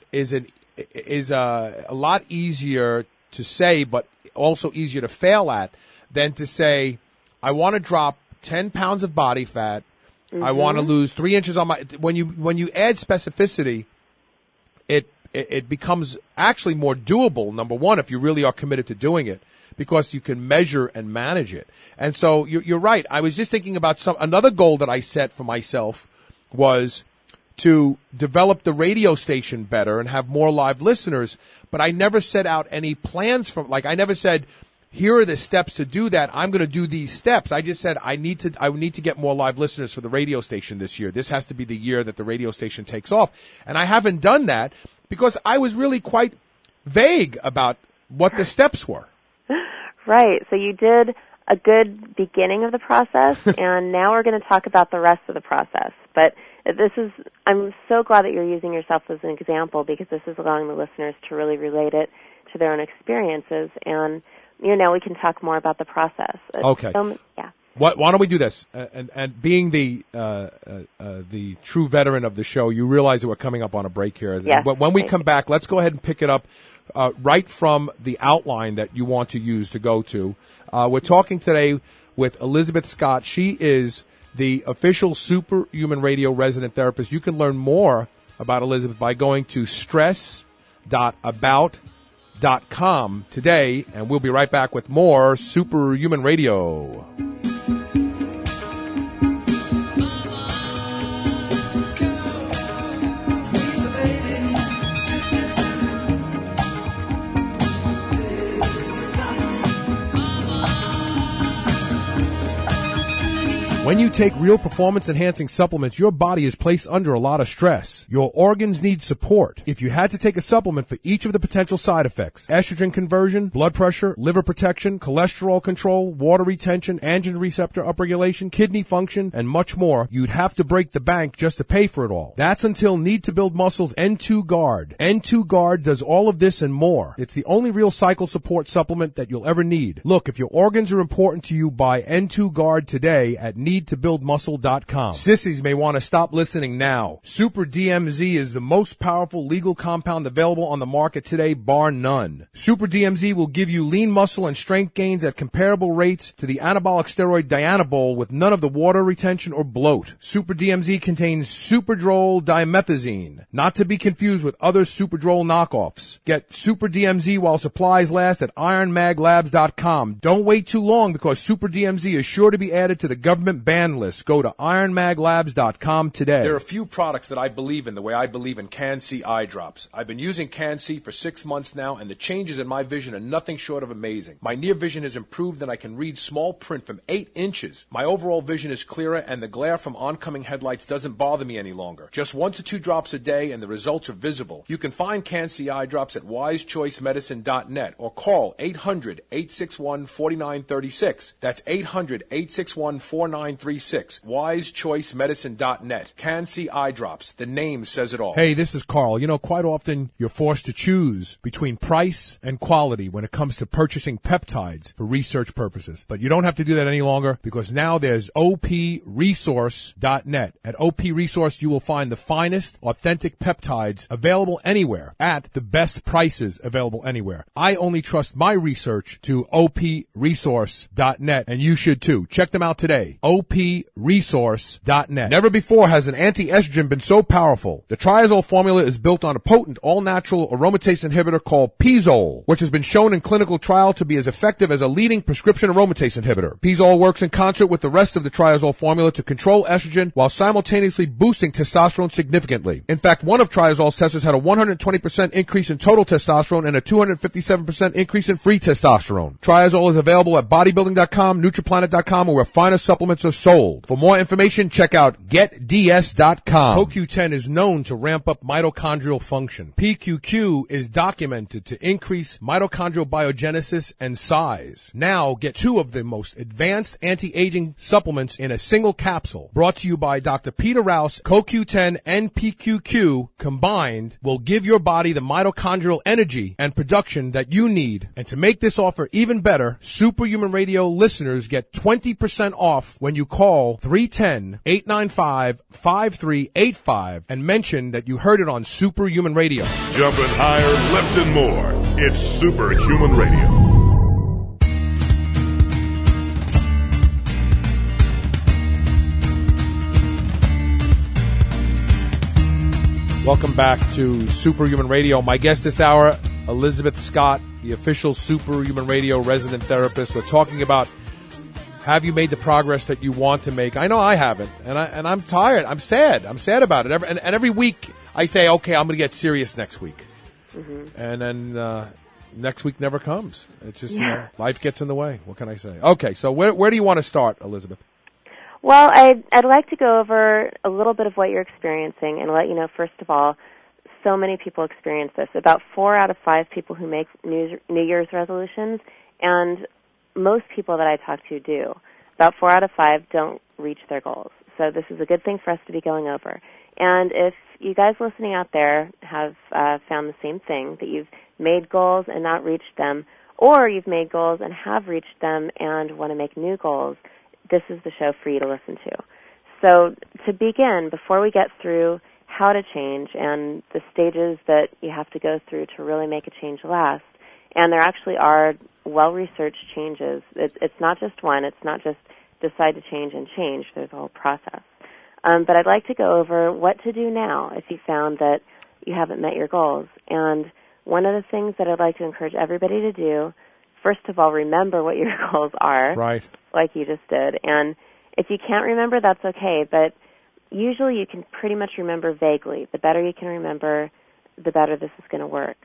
a lot easier to say, but also easier to fail at than to say I want to drop 10 pounds of body fat. Mm-hmm. I want to lose 3 inches on my. When you add specificity, it becomes actually more doable. Number one, if you really are committed to doing it, because you can measure and manage it. And so you're right. I was just thinking about another goal that I set for myself was to develop the radio station better and have more live listeners. But I never set out any plans I never said, here are the steps to do that. I'm going to do these steps. I just said I need to get more live listeners for the radio station this year. This has to be the year that the radio station takes off. And I haven't done that because I was really quite vague about what the steps were. Right. So you did a good beginning of the process, and now we're going to talk about the rest of the process. But I'm so glad that you're using yourself as an example, because this is allowing the listeners to really relate it to their own experiences. And now we can talk more about the process. Okay. Yeah. Why don't we do this? And being the true veteran of the show, you realize that we're coming up on a break here. Yes. But when we come back, let's go ahead and pick it up right from the outline that you want to use to go to. We're talking today with Elizabeth Scott. She is the official Superhuman Radio resident therapist. You can learn more about Elizabeth by going to stress.about.com today, and we'll be right back with more Superhuman Radio. When you take real performance-enhancing supplements, your body is placed under a lot of stress. Your organs need support. If you had to take a supplement for each of the potential side effects, estrogen conversion, blood pressure, liver protection, cholesterol control, water retention, androgen receptor upregulation, kidney function, and much more, you'd have to break the bank just to pay for it all. That's until Need to Build Muscle's N2 Guard. N2 Guard does all of this and more. It's the only real cycle support supplement that you'll ever need. Look, if your organs are important to you, buy N2 Guard today at needtobuildmuscle.com. Sissies may want to stop listening now. Super DMZ is the most powerful legal compound available on the market today, bar none. Super DMZ will give you lean muscle and strength gains at comparable rates to the anabolic steroid Dianabol with none of the water retention or bloat. Super DMZ contains Superdrol dimethazine, not to be confused with other Superdrol knockoffs. Get Super DMZ while supplies last at ironmaglabs.com. Don't wait too long, because Super DMZ is sure to be added to the government ban list. Go to ironmaglabs.com today. There are a few products that I believe in the way I believe in Can-C eye drops. I've been using Can-C for 6 months now, and the changes in my vision are nothing short of amazing. My near vision has improved, and I can read small print from 8 inches. My overall vision is clearer, and the glare from oncoming headlights doesn't bother me any longer. Just 1 to 2 drops a day, and the results are visible. You can find Can-C eye drops at wisechoicemedicine.net or call 800-861-4936. That's 800-861-4936. wisechoicemedicine.net. Can-C eye drops. The name says it all. Hey, this is Carl. You know, quite often you're forced to choose between price and quality when it comes to purchasing peptides for research purposes. But you don't have to do that any longer, because now there's opresource.net. At OP Resource, you will find the finest, authentic peptides available anywhere at the best prices available anywhere. I only trust my research to opresource.net, and you should too. Check them out today. opresource.net. Never before has an anti-estrogen been so powerful. The Triazole formula is built on a potent all-natural aromatase inhibitor called Pizole, which has been shown in clinical trial to be as effective as a leading prescription aromatase inhibitor. Pizole works in concert with the rest of the Triazole formula to control estrogen while simultaneously boosting testosterone significantly. In fact, one of Triazole's testers had a 120% increase in total testosterone and a 257% increase in free testosterone. Triazole is available at bodybuilding.com, nutriplanet.com, or where finer supplements are sold. For more information, check out getds.com. CoQ10 is known to ramp up mitochondrial function. PQQ is documented to increase mitochondrial biogenesis and size. Now get 2 of the most advanced anti-aging supplements in a single capsule. Brought to you by Dr. Peter Rouse. CoQ10 and PQQ combined will give your body the mitochondrial energy and production that you need. And to make this offer even better, Superhuman Radio listeners get 20% off when you call 310-895-5385 and mention that you heard it on Superhuman Radio. Jumping higher, lifting more. It's Superhuman Radio. Welcome back to Superhuman Radio. My guest this hour, Elizabeth Scott, the official Superhuman Radio resident therapist. We're talking about, have you made the progress that you want to make? I know I haven't, and I'm tired. I'm sad. I'm sad about it. And every week I say, okay, I'm going to get serious next week. Mm-hmm. And then next week never comes. It's just, life gets in the way. What can I say? Okay, so where do you want to start, Elizabeth? Well, I'd like to go over a little bit of what you're experiencing and let you know, first of all, so many people experience this. About 4 out of 5 people who make New Year's resolutions, and most people that I talk to do. About 4 out of 5 don't reach their goals. So this is a good thing for us to be going over. And if you guys listening out there have found the same thing, that you've made goals and not reached them, or you've made goals and have reached them and want to make new goals, this is the show for you to listen to. So to begin, before we get through how to change and the stages that you have to go through to really make a change last, and there actually are well-researched changes. It's not just one. It's not just decide to change and change. There's a whole process. But I'd like to go over what to do now if you found that you haven't met your goals. And one of the things that I'd like to encourage everybody to do, first of all, remember what your goals are. Right. Like you just did. And if you can't remember, that's okay. But usually you can pretty much remember vaguely. The better you can remember, the better this is going to work.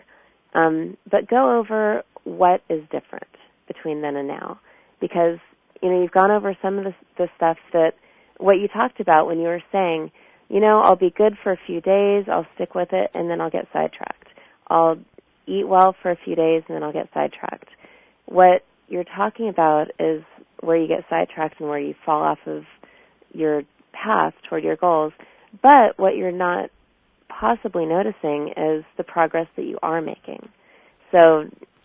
But go over what is different between then and now. Because, you've gone over some of the stuff that, what you talked about when you were saying, I'll be good for a few days, I'll stick with it, and then I'll get sidetracked. I'll eat well for a few days, and then I'll get sidetracked. What you're talking about is where you get sidetracked and where you fall off of your path toward your goals. But what you're not possibly noticing is the progress that you are making. So,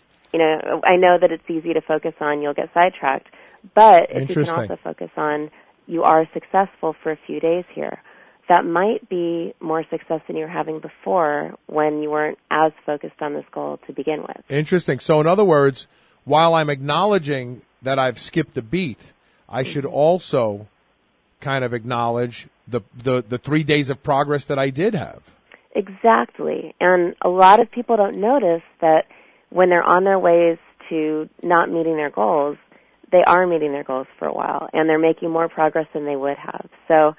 I know that it's easy to focus on you'll get sidetracked, but if you can also focus on you are successful for a few days here, that might be more success than you were having before when you weren't as focused on this goal to begin with. Interesting. So in other words, while I'm acknowledging that I've skipped a beat, I should also kind of acknowledge the 3 days of progress that I did have. Exactly. And a lot of people don't notice that when they're on their ways to not meeting their goals, they are meeting their goals for a while, and they're making more progress than they would have. So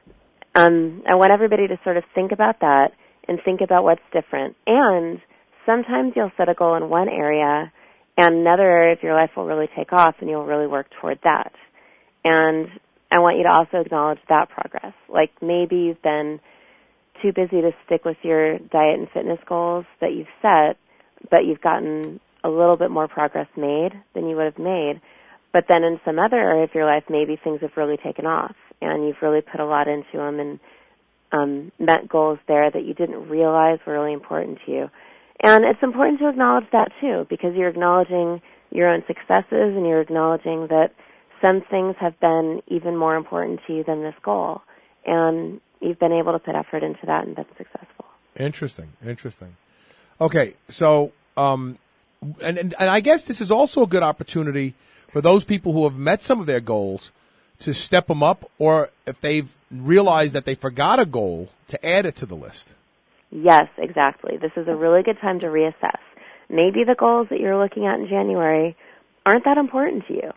I want everybody to sort of think about that and think about what's different. And sometimes you'll set a goal in one area, and another area of your life will really take off, and you'll really work toward that. And I want you to also acknowledge that progress. Like maybe you've been too busy to stick with your diet and fitness goals that you've set, but you've gotten a little bit more progress made than you would have made. But then in some other area of your life, maybe things have really taken off, and you've really put a lot into them and met goals there that you didn't realize were really important to you. And it's important to acknowledge that, too, because you're acknowledging your own successes and you're acknowledging that some things have been even more important to you than this goal. And you've been able to put effort into that and been successful. Interesting. Okay, so and I guess this is also a good opportunity for those people who have met some of their goals to step them up, or if they've realized that they forgot a goal, to add it to the list. Yes, exactly. This is a really good time to reassess. Maybe the goals that you're looking at in January aren't that important to you.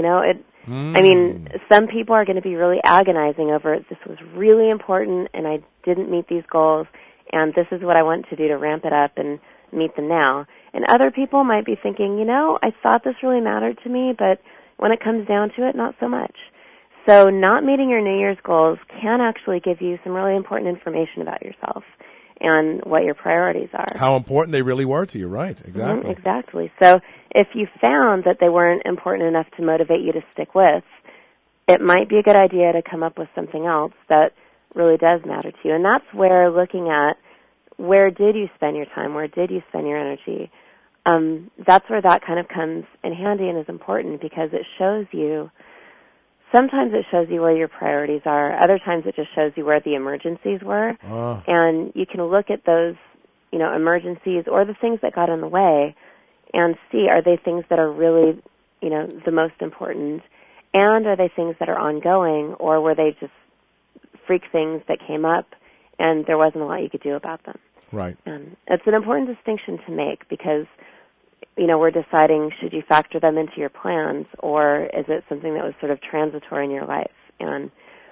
I mean, some people are going to be really agonizing over it. This was really important, and I didn't meet these goals, and this is what I want to do to ramp it up and meet them now. And other people might be thinking, I thought this really mattered to me, but when it comes down to it, not so much. So not meeting your New Year's goals can actually give you some really important information about yourself and what your priorities are. How important they really were to you, right? Exactly. Exactly. So if you found that they weren't important enough to motivate you to stick with, it might be a good idea to come up with something else that really does matter to you. And that's where looking at where did you spend your time, where did you spend your energy, that's where that kind of comes in handy and is important, because it shows you, sometimes it shows you where your priorities are, other times it just shows you where the emergencies were, and you can look at those, emergencies or the things that got in the way and see, are they things that are really, the most important, and are they things that are ongoing, or were they just freak things that came up and there wasn't a lot you could do about them. Right. It's an important distinction to make, because, we're deciding, should you factor them into your plans, or is it something that was sort of transitory in your life? And,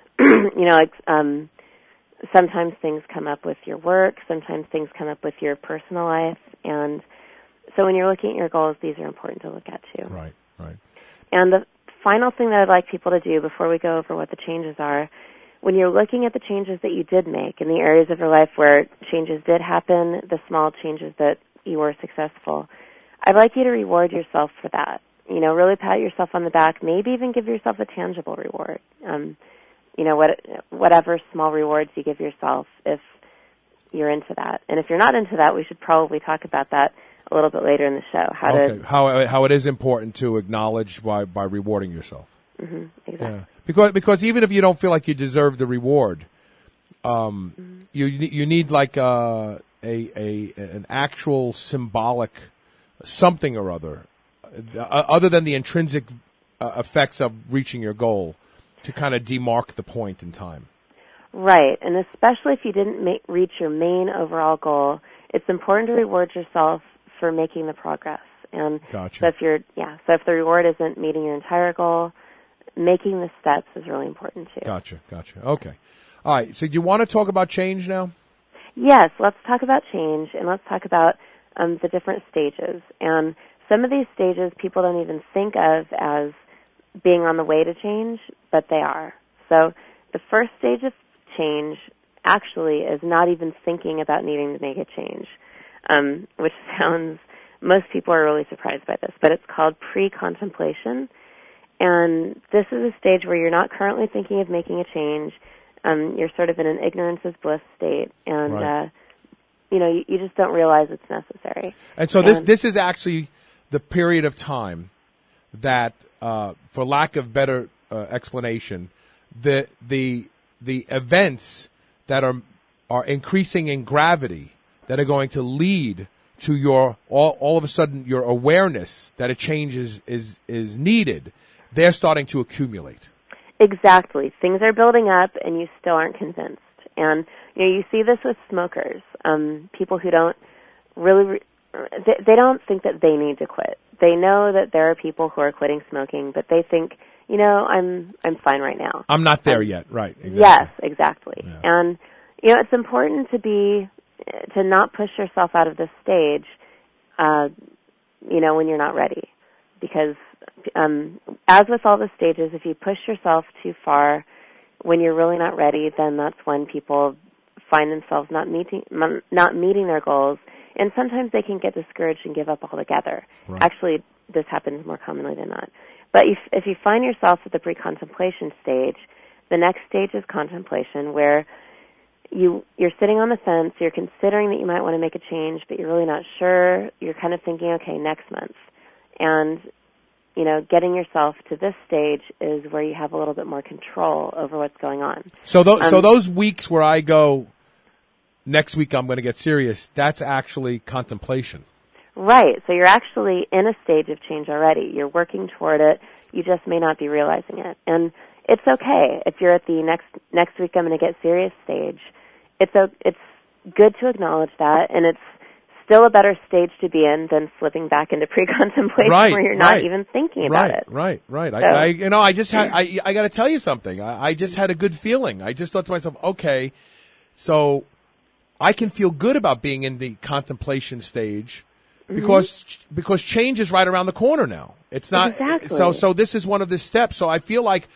sometimes things come up with your work, sometimes things come up with your personal life, and so when you're looking at your goals, these are important to look at too. Right, right. And the final thing that I'd like people to do before we go over what the changes are, when you're looking at the changes that you did make in the areas of your life where changes did happen, the small changes that you were successful, I'd like you to reward yourself for that. Really pat yourself on the back, maybe even give yourself a tangible reward. Whatever small rewards you give yourself, if you're into that. And if you're not into that, we should probably talk about that a little bit later in the show. How it is important to acknowledge by rewarding yourself. Mm-hmm, exactly. Yeah. Because even if you don't feel like you deserve the reward, you need like an actual symbolic something or other than the intrinsic effects of reaching your goal, to kind of demark the point in time. Right, and especially if you didn't reach your main overall goal, it's important to reward yourself for making the progress. And gotcha. So if the reward isn't meeting your entire goal, making the steps is really important too. Gotcha. Okay. All right, so do you want to talk about change now? Yes, let's talk about change, and let's talk about the different stages. And some of these stages people don't even think of as being on the way to change, but they are. So the first stage of change actually is not even thinking about needing to make a change, which sounds, most people are really surprised by this, but it's called pre-contemplation. And this is a stage where you're not currently thinking of making a change. You're sort of in an ignorance is bliss state, and right. You just don't realize it's necessary. And so this is actually the period of time that, for lack of better explanation, the events that are increasing in gravity, that are going to lead to your all of a sudden your awareness that a change is needed, they're starting to accumulate. Exactly. Things are building up and you still aren't convinced. And you see this with smokers, people who don't really they don't think that they need to quit. They know that there are people who are quitting smoking, but they think, I'm fine right now. I'm not there yet, right? Exactly. Yes, exactly. Yeah. And it's important to not push yourself out of this stage, when you're not ready, because as with all the stages, if you push yourself too far when you're really not ready, then that's when people find themselves not meeting their goals, and sometimes they can get discouraged and give up altogether. Right. Actually, this happens more commonly than not. But if you find yourself at the pre-contemplation stage, the next stage is contemplation, where you're sitting on the fence, you're considering that you might want to make a change, but you're really not sure. You're kind of thinking, okay, next month. And, getting yourself to this stage is where you have a little bit more control over what's going on. So those weeks where I go, next week I'm going to get serious, that's actually contemplation. Right. So you're actually in a stage of change already. You're working toward it. You just may not be realizing it. And it's okay if you're at the next week I'm going to get serious stage. It's good to acknowledge that, and it's still a better stage to be in than slipping back into pre-contemplation where you're not even thinking about it. Right. So, I got to tell you something. I just had a good feeling. I just thought to myself, okay, so I can feel good about being in the contemplation stage because change is right around the corner now. It's not exactly. So this is one of the steps. So I feel like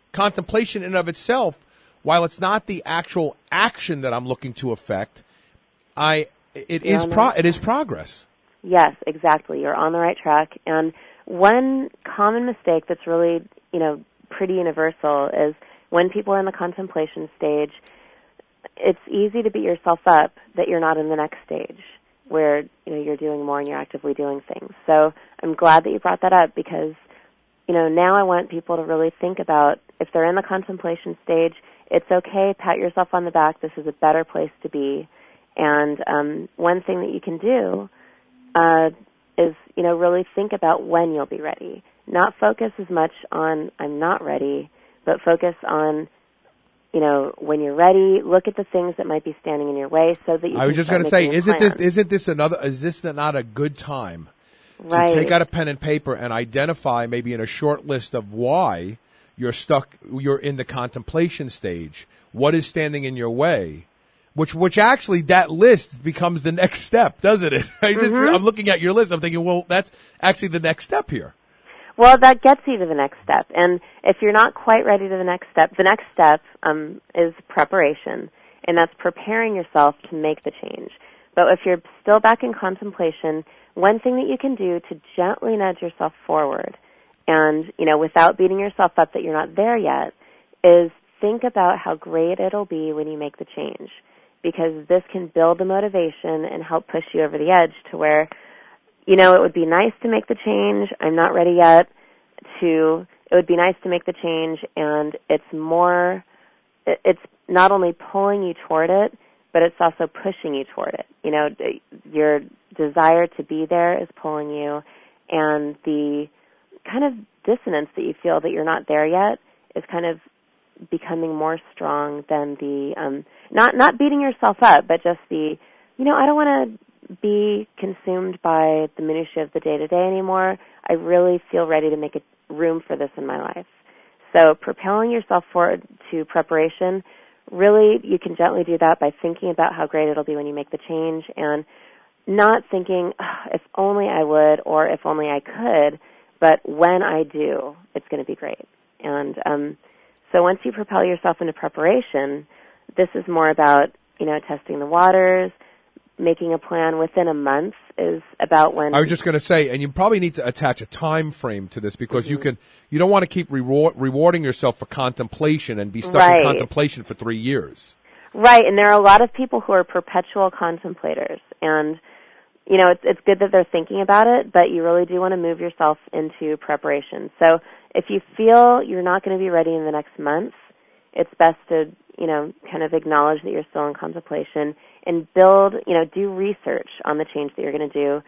contemplation in and of itself, while it's not the actual action that I'm looking to affect, it is progress. Yes, exactly. You're on the right track. And one common mistake that's really, pretty universal is when people are in the contemplation stage, it's easy to beat yourself up that you're not in the next stage where, you're doing more and you're actively doing things. So I'm glad that you brought that up because, now I want people to really think about if they're in the contemplation stage, it's okay, pat yourself on the back, this is a better place to be. And one thing that you can do is, really think about when you'll be ready. Not focus as much on I'm not ready, but focus on, when you're ready, look at the things that might be standing in your way so that you I was just going to say, is this not a good time to take out a pen and paper and identify maybe in a short list of why you're in the contemplation stage, what is standing in your way? Which actually that list becomes the next step, doesn't it? I'm looking at your list. I'm thinking, well, that's actually the next step here. Well, that gets you to the next step. And if you're not quite ready to the next step is preparation, and that's preparing yourself to make the change. But if you're still back in contemplation, one thing that you can do to gently nudge yourself forward and, without beating yourself up that you're not there yet, is think about how great it'll be when you make the change. Because this can build the motivation and help push you over the edge to where, it would be nice to make the change, I'm not ready yet, to it would be nice to make the change, and it's not only pulling you toward it, but it's also pushing you toward it. Your desire to be there is pulling you, and the kind of dissonance that you feel that you're not there yet is kind of becoming more strong than the not beating yourself up, but just the I don't want to be consumed by the minutiae of the day-to-day anymore. I really feel ready to make a room for this in my life. So propelling yourself forward to preparation, really you can gently do that by thinking about how great it'll be when you make the change and not thinking, if only I would or if only I could, but when I do, it's going to be great. And so once you propel yourself into preparation, this is more about, testing the waters, making a plan within a month is about when... I was just going to say, and you probably need to attach a time frame to this because you don't want to keep rewarding yourself for contemplation and be stuck in contemplation for 3 years. Right, and there are a lot of people who are perpetual contemplators, and it's good that they're thinking about it, but you really do want to move yourself into preparation. So if you feel you're not going to be ready in the next month, it's best to, kind of acknowledge that you're still in contemplation and build, do research on the change that you're going to do,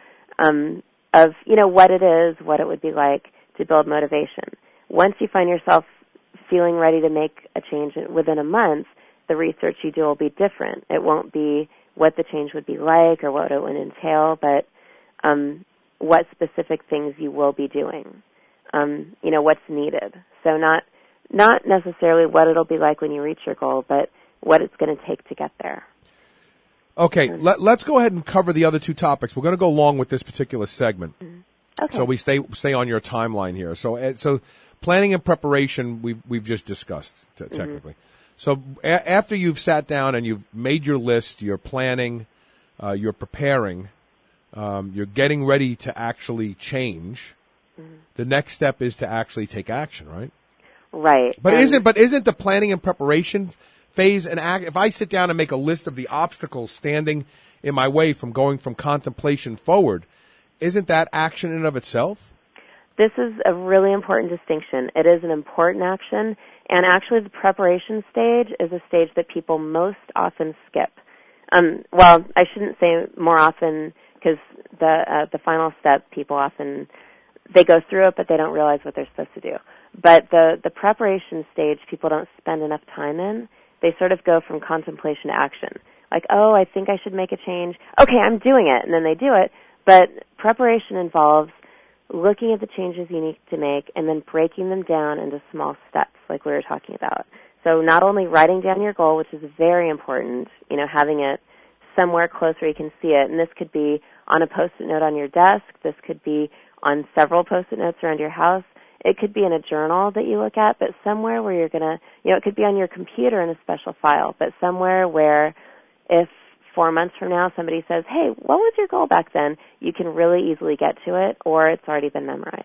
of, what it is, what it would be like to build motivation. Once you find yourself feeling ready to make a change within a month, the research you do will be different. It won't be what the change would be like or what it would entail, but what specific things you will be doing, what's needed. So not necessarily what it'll be like when you reach your goal, but what it's going to take to get there. Okay, let's go ahead and cover the other two topics. We're going to go along with this particular segment. Okay. So we stay on your timeline here. So planning and preparation we've just discussed technically. So after you've sat down and you've made your list, you're planning, you're preparing, you're getting ready to actually change. The next step is to actually take action, right? Right. But isn't the planning and preparation phase an act? If I sit down and make a list of the obstacles standing in my way from going from contemplation forward, isn't that action in and of itself? This is a really important distinction. It is an important action, and actually the preparation stage is a stage that people most often skip. Well, I shouldn't say more often because the final step people often, they go through it but they don't realize what they're supposed to do. But the preparation stage people don't spend enough time in. They sort of go from contemplation to action. Like, oh, I think I should make a change. Okay, I'm doing it, and then they do it. But preparation involves looking at the changes you need to make and then breaking them down into small steps like we were talking about. So not only writing down your goal, which is very important, having it somewhere close where you can see it. And this could be on a Post-it note on your desk. This could be on several Post-it notes around your house. It could be in a journal that you look at, but somewhere where you're going to, it could be on your computer in a special file, but somewhere where if 4 months from now somebody says, hey, what was your goal back then, you can really easily get to it, or it's already been memorized.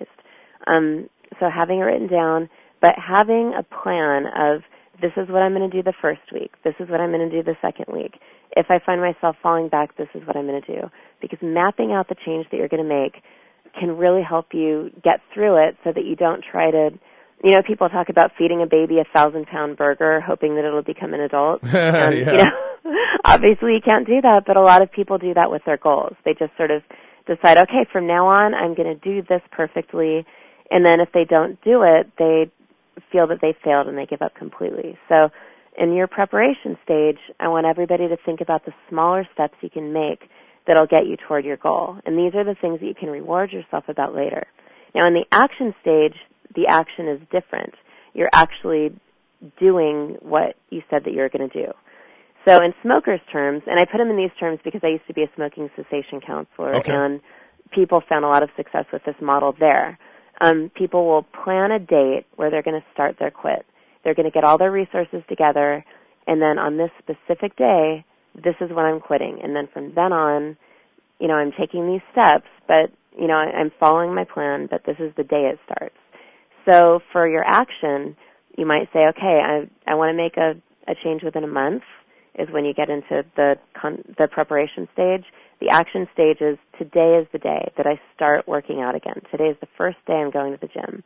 So having it written down, but having a plan of this is what I'm going to do the first week, this is what I'm going to do the second week. If I find myself falling back, this is what I'm going to do. Because mapping out the change that you're going to make can really help you get through it so that you don't try to, people talk about feeding a baby a 1,000-pound burger hoping that it'll become an adult. And, obviously you can't do that, but a lot of people do that with their goals. They just sort of decide, okay, from now on I'm going to do this perfectly, and then if they don't do it, they feel that they failed and they give up completely. So in your preparation stage, I want everybody to think about the smaller steps you can make that'll get you toward your goal. And these are the things that you can reward yourself about later. Now in the action stage, the action is different. You're actually doing what you said that you're going to do. So in smokers' terms, and I put them in these terms because I used to be a smoking cessation counselor, and people found a lot of success with this model there. People will plan a date where they're going to start their quit. They're going to get all their resources together, and then on this specific day, this is when I'm quitting. And then from then on, I'm taking these steps, but, I'm following my plan, but this is the day it starts. So for your action, you might say, okay, I want to make a change within a month, is when you get into the preparation stage. The action stage is today is the day that I start working out again. Today is the first day I'm going to the gym.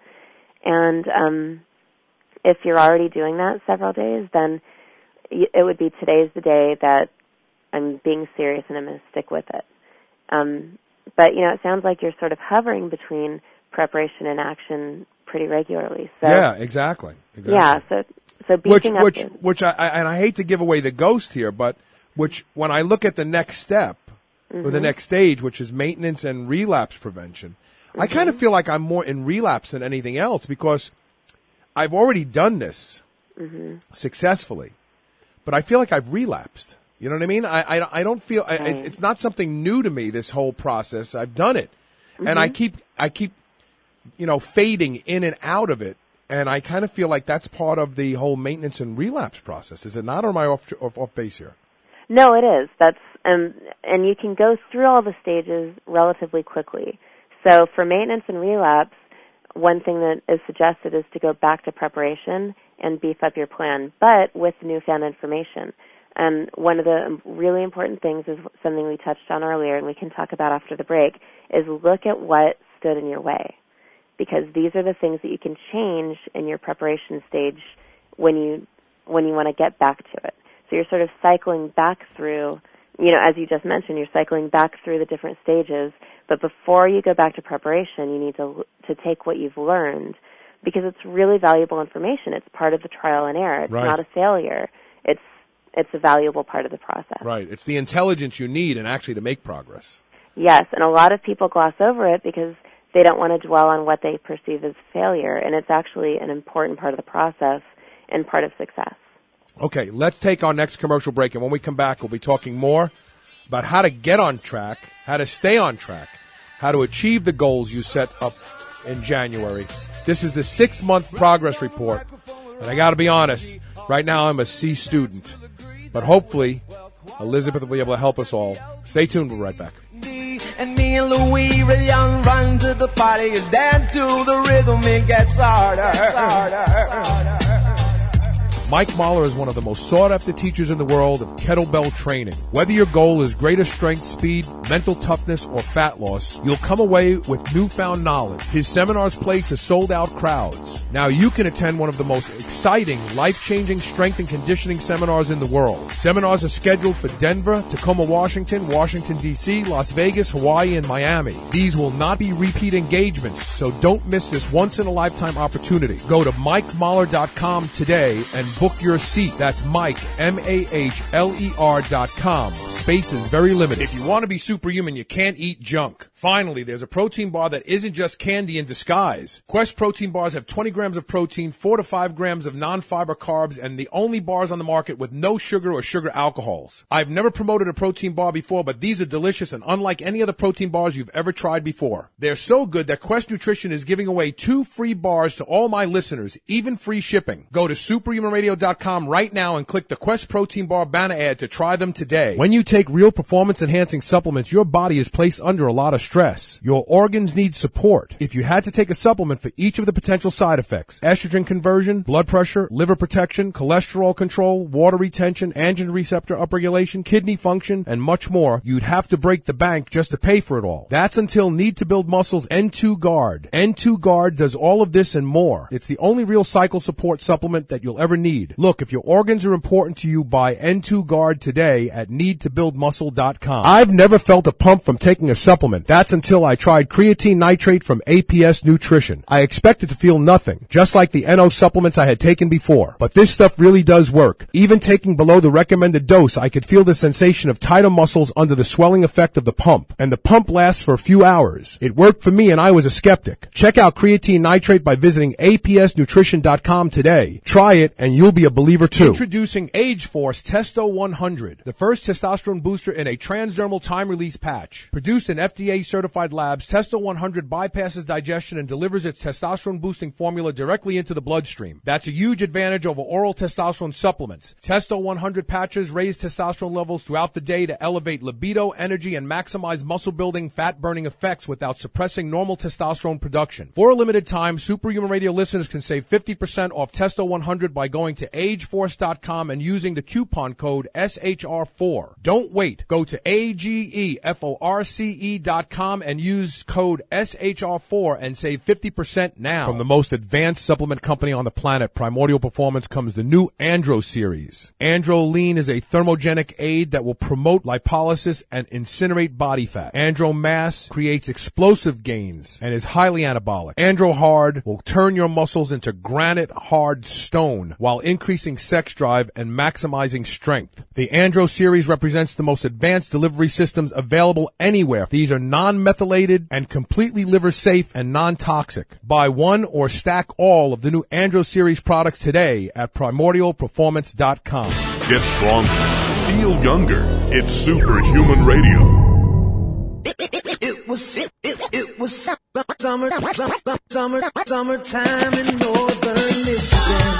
And if you're already doing that several days, then it would be today's the day that I'm being serious and I'm going to stick with it. But, it sounds like you're sort of hovering between preparation and action pretty regularly. So, yeah, exactly. Yeah, so beefing up which I hate to give away the ghost here, but when I look at the next step, or the next stage, which is maintenance and relapse prevention, I kind of feel like I'm more in relapse than anything else because I've already done this successfully, but I feel like I've relapsed. You know what I mean? I don't feel it's not something new to me, this whole process. I've done it, and I keep fading in and out of it, and I kind of feel like that's part of the whole maintenance and relapse process. Is it not, or am I off base here? No, it is. That's and you can go through all the stages relatively quickly. So for maintenance and relapse, one thing that is suggested is to go back to preparation and beef up your plan, but with newfound information. And one of the really important things is something we touched on earlier, and we can talk about after the break, is look at what stood in your way. Because these are the things that you can change in your preparation stage when you want to get back to it. So you're sort of cycling back through, as you just mentioned, you're cycling back through the different stages. But before you go back to preparation, you need to take what you've learned, because it's really valuable information. It's part of the trial and error. It's not a failure. It's a valuable part of the process. Right. It's the intelligence you need and actually to make progress. Yes, and a lot of people gloss over it because they don't want to dwell on what they perceive as failure, and it's actually an important part of the process and part of success. Okay, let's take our next commercial break, and when we come back, we'll be talking more about how to get on track, how to stay on track, how to achieve the goals you set up in January. This is the 6-month progress report, and I got to be honest, right now I'm a C student, but hopefully Elizabeth will be able to help us all. Stay tuned, we'll be right back. And me and Louis Ray Young run to the party and dance to the rhythm, it gets harder. Mike Mahler is one of the most sought-after teachers in the world of kettlebell training. Whether your goal is greater strength, speed, mental toughness, or fat loss, you'll come away with newfound knowledge. His seminars play to sold-out crowds. Now you can attend one of the most exciting, life-changing strength and conditioning seminars in the world. Seminars are scheduled for Denver, Tacoma, Washington, Washington, D.C., Las Vegas, Hawaii, and Miami. These will not be repeat engagements, so don't miss this once-in-a-lifetime opportunity. Go to MikeMahler.com today and book your seat. That's Mike, MAHLER.com. Space is very limited. If you want to be superhuman, you can't eat junk. Finally, there's a protein bar that isn't just candy in disguise. Quest protein bars have 20 grams of protein, 4 to 5 grams of non-fiber carbs, and the only bars on the market with no sugar or sugar alcohols. I've never promoted a protein bar before, but these are delicious and unlike any other protein bars you've ever tried before. They're so good that Quest Nutrition is giving away 2 free bars to all my listeners, even free shipping. Go to superhumanradio.com right now and click the Quest Protein Bar banner ad to try them today. When you take real performance-enhancing supplements, your body is placed under a lot of stress. Your organs need support. If you had to take a supplement for each of the potential side effects, estrogen conversion, blood pressure, liver protection, cholesterol control, water retention, androgen receptor upregulation, kidney function, and much more, you'd have to break the bank just to pay for it all. That's until Need to Build Muscle's N2 Guard. N2 Guard does all of this and more. It's the only real cycle support supplement that you'll ever need. Look, if your organs are important to you, buy N2 Guard today at needtobuildmuscle.com. I've never felt a pump from taking a supplement. That's until I tried creatine nitrate from APS Nutrition. I expected to feel nothing, just like the NO supplements I had taken before. But this stuff really does work. Even taking below the recommended dose, I could feel the sensation of tighter muscles under the swelling effect of the pump. And the pump lasts for a few hours. It worked for me and I was a skeptic. Check out creatine nitrate by visiting apsnutrition.com today. Try it and you'll be a believer too. Introducing Age Force Testo 100, the first testosterone booster in a transdermal time-release patch. Produced in FDA-certified labs, Testo 100 bypasses digestion and delivers its testosterone-boosting formula directly into the bloodstream. That's a huge advantage over oral testosterone supplements. Testo 100 patches raise testosterone levels throughout the day to elevate libido, energy, and maximize muscle-building, fat-burning effects without suppressing normal testosterone production. For a limited time, Superhuman Radio listeners can save 50% off Testo 100 by going to ageforce.com and using the coupon code SHR4. Don't wait. Go to AGEFORCE.com and use code SHR4 and save 50% now. From the most advanced supplement company on the planet, Primordial Performance, comes the new Andro series. Andro Lean is a thermogenic aid that will promote lipolysis and incinerate body fat. Andro Mass creates explosive gains and is highly anabolic. Andro Hard will turn your muscles into granite hard stone while increasing sex drive and maximizing strength. The Andro series represents the most advanced delivery systems available anywhere. These are non-methylated and completely liver safe and non-toxic. Buy one or stack all of the new Andro series products today at primordialperformance.com. Get stronger. Feel younger. It's Superhuman Radio. It was summertime in northern Michigan.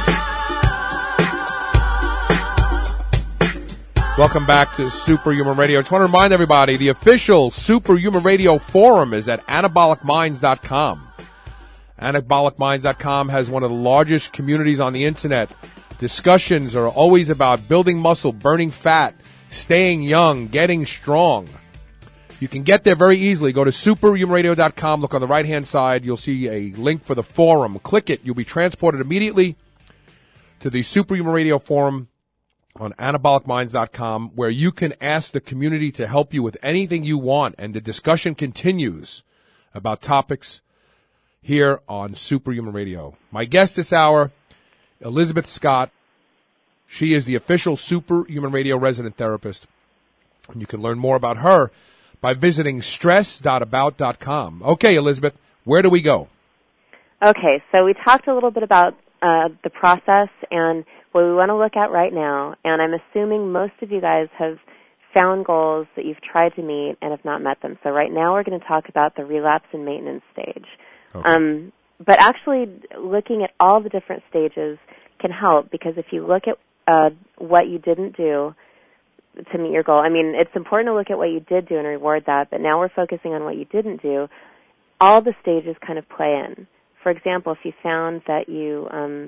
Welcome back to Superhuman Radio. I just want to remind everybody, the official Superhuman Radio forum is at anabolicminds.com. Anabolicminds.com has one of the largest communities on the internet. Discussions are always about building muscle, burning fat, staying young, getting strong. You can get there very easily. Go to superhumanradio.com. Look on the right-hand side. You'll see a link for the forum. Click it. You'll be transported immediately to the Superhuman Radio forum on anabolicminds.com, where you can ask the community to help you with anything you want, and the discussion continues about topics here on Superhuman Radio. My guest this hour, Elizabeth Scott. She is the official Superhuman Radio resident therapist, and you can learn more about her by visiting stress.about.com. Okay, Elizabeth, where do we go? Okay, so we talked a little bit about the process and what we want to look at right now, and I'm assuming most of you guys have found goals that you've tried to meet and have not met them. So right now we're going to talk about the relapse and maintenance stage. Okay. But actually looking at all the different stages can help, because if you look at what you didn't do to meet your goal, I mean, it's important to look at what you did do and reward that, but now we're focusing on what you didn't do. All the stages kind of play in. For example, if you found that you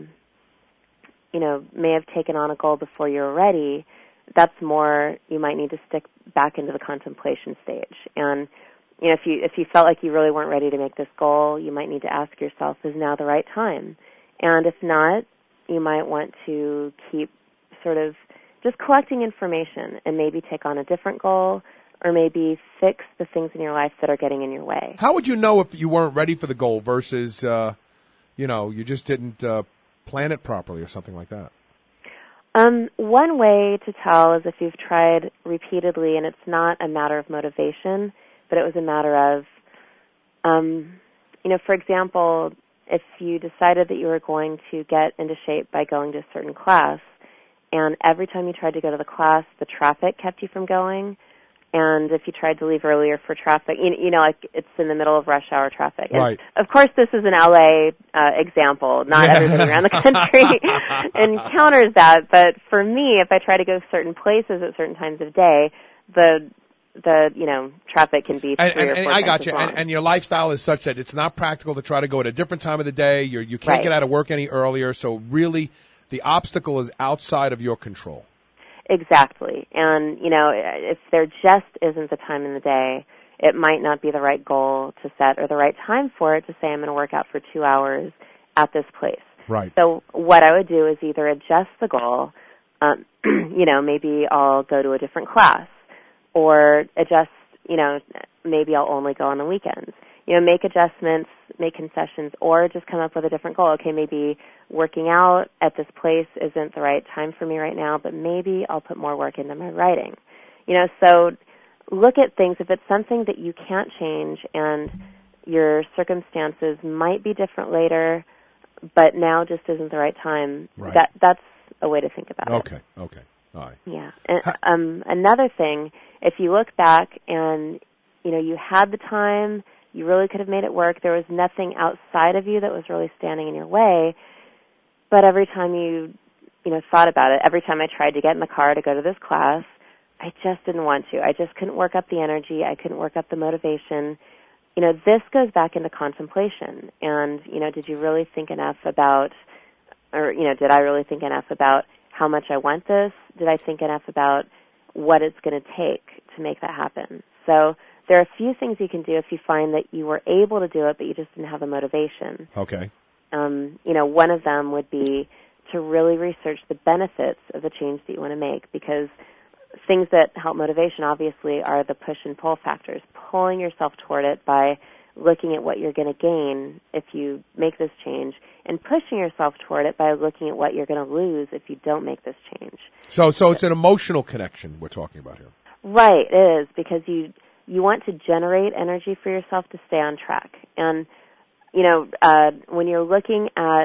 may have taken on a goal before you were ready, that's more, you might need to stick back into the contemplation stage. And if you felt like you really weren't ready to make this goal, you might need to ask yourself, is now the right time? And if not, you might want to keep sort of just collecting information and maybe take on a different goal, or maybe fix the things in your life that are getting in your way. How would you know if you weren't ready for the goal versus, you just didn't plan it properly or something like that? One way to tell is if you've tried repeatedly and it's not a matter of motivation, but it was a matter of, for example, if you decided that you were going to get into shape by going to a certain class, and every time you tried to go to the class, the traffic kept you from going, and if you tried to leave earlier for traffic, like it's in the middle of rush hour traffic. And right. Of course, this is an LA example. Not everybody around the country encounters that. But for me, if I try to go certain places at certain times of day, the traffic can be 3 or 4 and I got times you. as long. And your lifestyle is such that it's not practical to try to go at a different time of the day. You can't Right. get out of work any earlier. So really, the obstacle is outside of your control. Exactly. And, if there just isn't the time in the day, it might not be the right goal to set or the right time for it to say I'm going to work out for 2 hours at this place. Right. So what I would do is either adjust the goal, maybe I'll go to a different class, or adjust, maybe I'll only go on the weekends. Make adjustments, make concessions, or just come up with a different goal. Okay, maybe working out at this place isn't the right time for me right now, but maybe I'll put more work into my writing. So look at things. If it's something that you can't change and your circumstances might be different later, but now just isn't the right time, right. that's a way to think about it. Okay. All right. Yeah. And, another thing, if you look back and, you had the time, you really could have made it work. There was nothing outside of you that was really standing in your way. But every time you thought about it, every time I tried to get in the car to go to this class, I just didn't want to. I just couldn't work up the energy. I couldn't work up the motivation. This goes back into contemplation. And, did you really think enough about, or, did I really think enough about how much I want this? Did I think enough about what it's going to take to make that happen? So there are a few things you can do if you find that you were able to do it, but you just didn't have the motivation. Okay. One of them would be to really research the benefits of the change that you want to make, because things that help motivation, obviously, are the push and pull factors, pulling yourself toward it by looking at what you're going to gain if you make this change, and pushing yourself toward it by looking at what you're going to lose if you don't make this change. So it's an emotional connection we're talking about here. Right, it is, because you want to generate energy for yourself to stay on track. And, when you're looking at,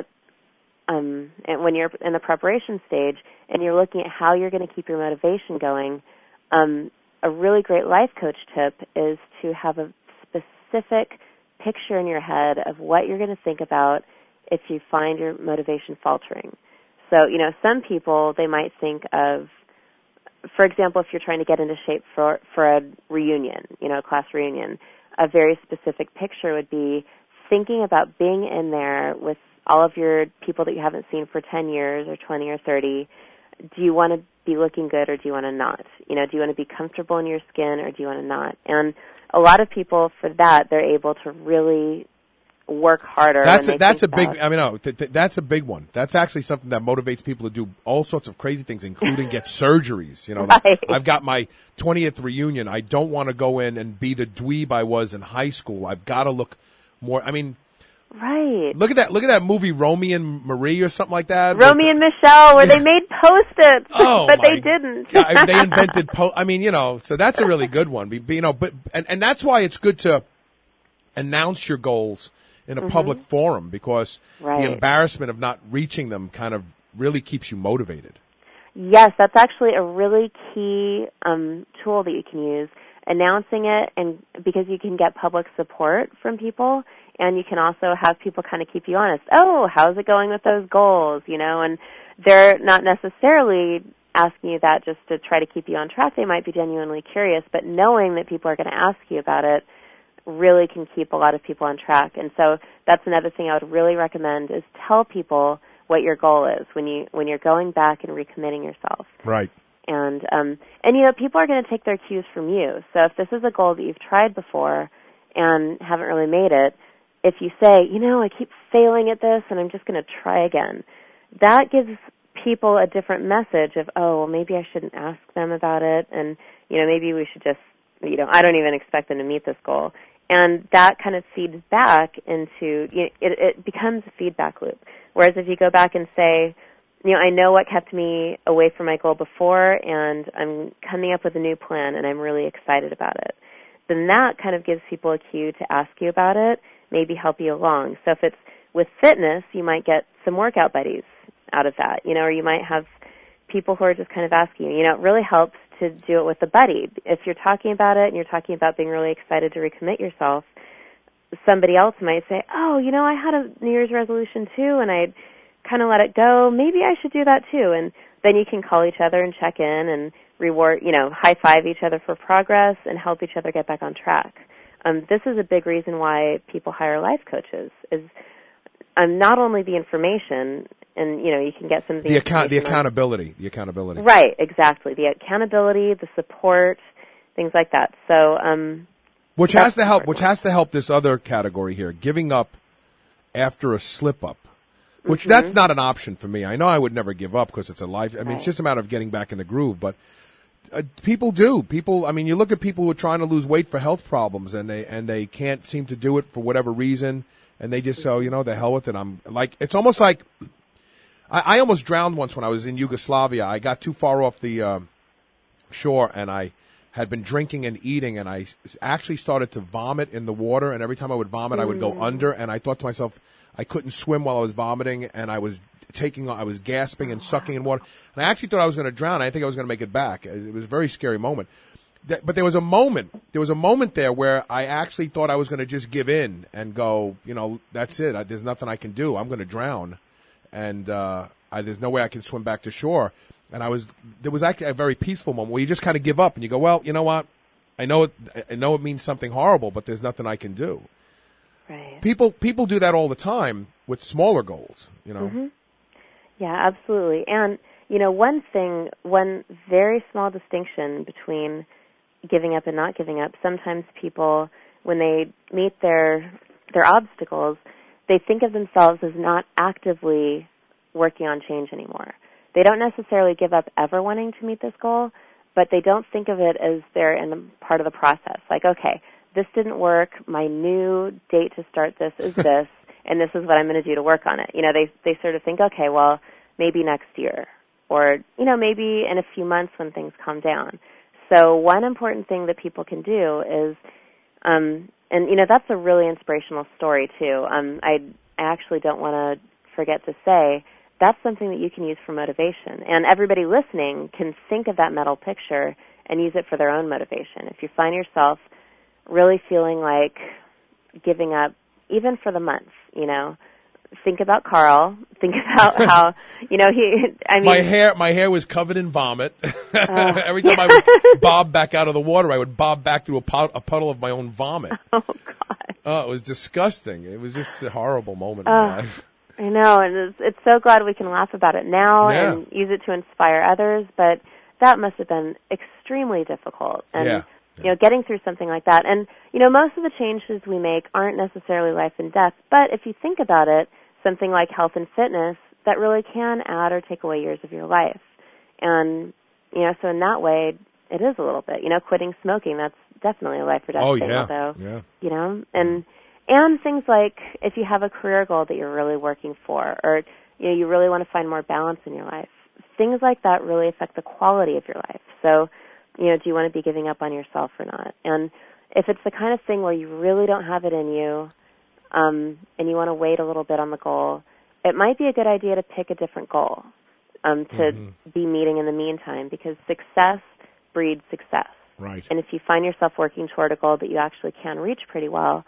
and when you're in the preparation stage and you're looking at how you're going to keep your motivation going, a really great life coach tip is to have a specific picture in your head of what you're going to think about if you find your motivation faltering. So, some people, they might think of, for example, if you're trying to get into shape for a reunion, a class reunion, a very specific picture would be thinking about being in there with all of your people that you haven't seen for 10 years or 20 or 30. Do you want to be looking good or do you want to not? Do you want to be comfortable in your skin or do you want to not? And a lot of people, for that, they're able to really work harder. That's a big one. That's actually something that motivates people to do all sorts of crazy things, including get surgeries. Right. I've got my 20th reunion. I don't want to go in and be the dweeb I was in high school. I've got to look more. Right. Look at that movie, Romy and Marie, or something like that. Romy and Michelle, where they made Post-its, but they didn't. Yeah, they invented so that's a really good one. And that's why it's good to announce your goals in a public forum, because the embarrassment of not reaching them kind of really keeps you motivated. Yes, that's actually a really key tool that you can use, announcing it, and because you can get public support from people, and you can also have people kind of keep you honest. Oh, how's it going with those goals? And they're not necessarily asking you that just to try to keep you on track. They might be genuinely curious, but knowing that people are going to ask you about it really can keep a lot of people on track. And so that's another thing I would really recommend, is tell people what your goal is when you're going back and recommitting yourself. Right. And people are going to take their cues from you. So if this is a goal that you've tried before and haven't really made it, if you say, I keep failing at this and I'm just going to try again, that gives people a different message of, oh, well, maybe I shouldn't ask them about it, and, maybe we should just, I don't even expect them to meet this goal. And that kind of feeds back into, it becomes a feedback loop. Whereas if you go back and say, I know what kept me away from my goal before, and I'm coming up with a new plan, and I'm really excited about it. Then that kind of gives people a cue to ask you about it, maybe help you along. So if it's with fitness, you might get some workout buddies out of that, or you might have people who are just kind of asking you. It really helps to do it with a buddy. If you're talking about it and you're talking about being really excited to recommit yourself, somebody else might say, oh, I had a New Year's resolution too, and I kind of let it go. Maybe I should do that too. And then you can call each other and check in and reward, high-five each other for progress and help each other get back on track. This is a big reason why people hire life coaches, is not only the information, and, you can get some of the accountability. Right, exactly. The accountability, the support, things like that. So, which has to help this other category here, giving up after a slip-up. Which that's not an option for me. I know I would never give up because it's a life. I mean, It's just a matter of getting back in the groove. But people do. You look at people who are trying to lose weight for health problems, and they can't seem to do it for whatever reason, and they just say, the hell with it. It's almost like I almost drowned once when I was in Yugoslavia. I got too far off the shore, and I had been drinking and eating, and I actually started to vomit in the water. And every time I would vomit, I would go under, and I thought to myself, I couldn't swim while I was vomiting, and I was gasping and sucking in water. And I actually thought I was going to drown. I didn't think I was going to make it back. It was a very scary moment. But there was a moment there where I actually thought I was going to just give in and go, that's it. There's nothing I can do. I'm going to drown. And there's no way I can swim back to shore. And there was actually a very peaceful moment where you just kind of give up and you go, well, you know what? I know it means something horrible, but there's nothing I can do. Right. People do that all the time with smaller goals, Mm-hmm. Yeah, absolutely. And, one very small distinction between giving up and not giving up, sometimes people, when they meet their obstacles, they think of themselves as not actively working on change anymore. They don't necessarily give up ever wanting to meet this goal, but they don't think of it as they're in part of the process. Like, okay, this didn't work. My new date to start this is this, and this is what I'm going to do to work on it. They sort of think, okay, well, maybe next year, or, maybe in a few months when things calm down. So one important thing that people can do is, and, that's a really inspirational story, too. I actually don't want to forget to say that's something that you can use for motivation. And everybody listening can think of that mental picture and use it for their own motivation. If you find yourself really feeling like giving up, even for the month, think about Carl. Think about how, my hair was covered in vomit. Every time I would bob back out of the water, I would bob back through a puddle of my own vomit. Oh, God. Oh, it was disgusting. It was just a horrible moment in my life. I know, and it's so glad we can laugh about it now and use it to inspire others, but that must have been extremely difficult. And, getting through something like that. And, most of the changes we make aren't necessarily life and death, but if you think about it, something like health and fitness, that really can add or take away years of your life. And, so in that way, it is a little bit. Quitting smoking, that's definitely a life or death thing. Although, and things like if you have a career goal that you're really working for, or, you really want to find more balance in your life, things like that really affect the quality of your life. So, do you want to be giving up on yourself or not? And if it's the kind of thing where you really don't have it in you, and you want to wait a little bit on the goal, it might be a good idea to pick a different goal to be meeting in the meantime, because success breeds success. Right. And if you find yourself working toward a goal that you actually can reach pretty well,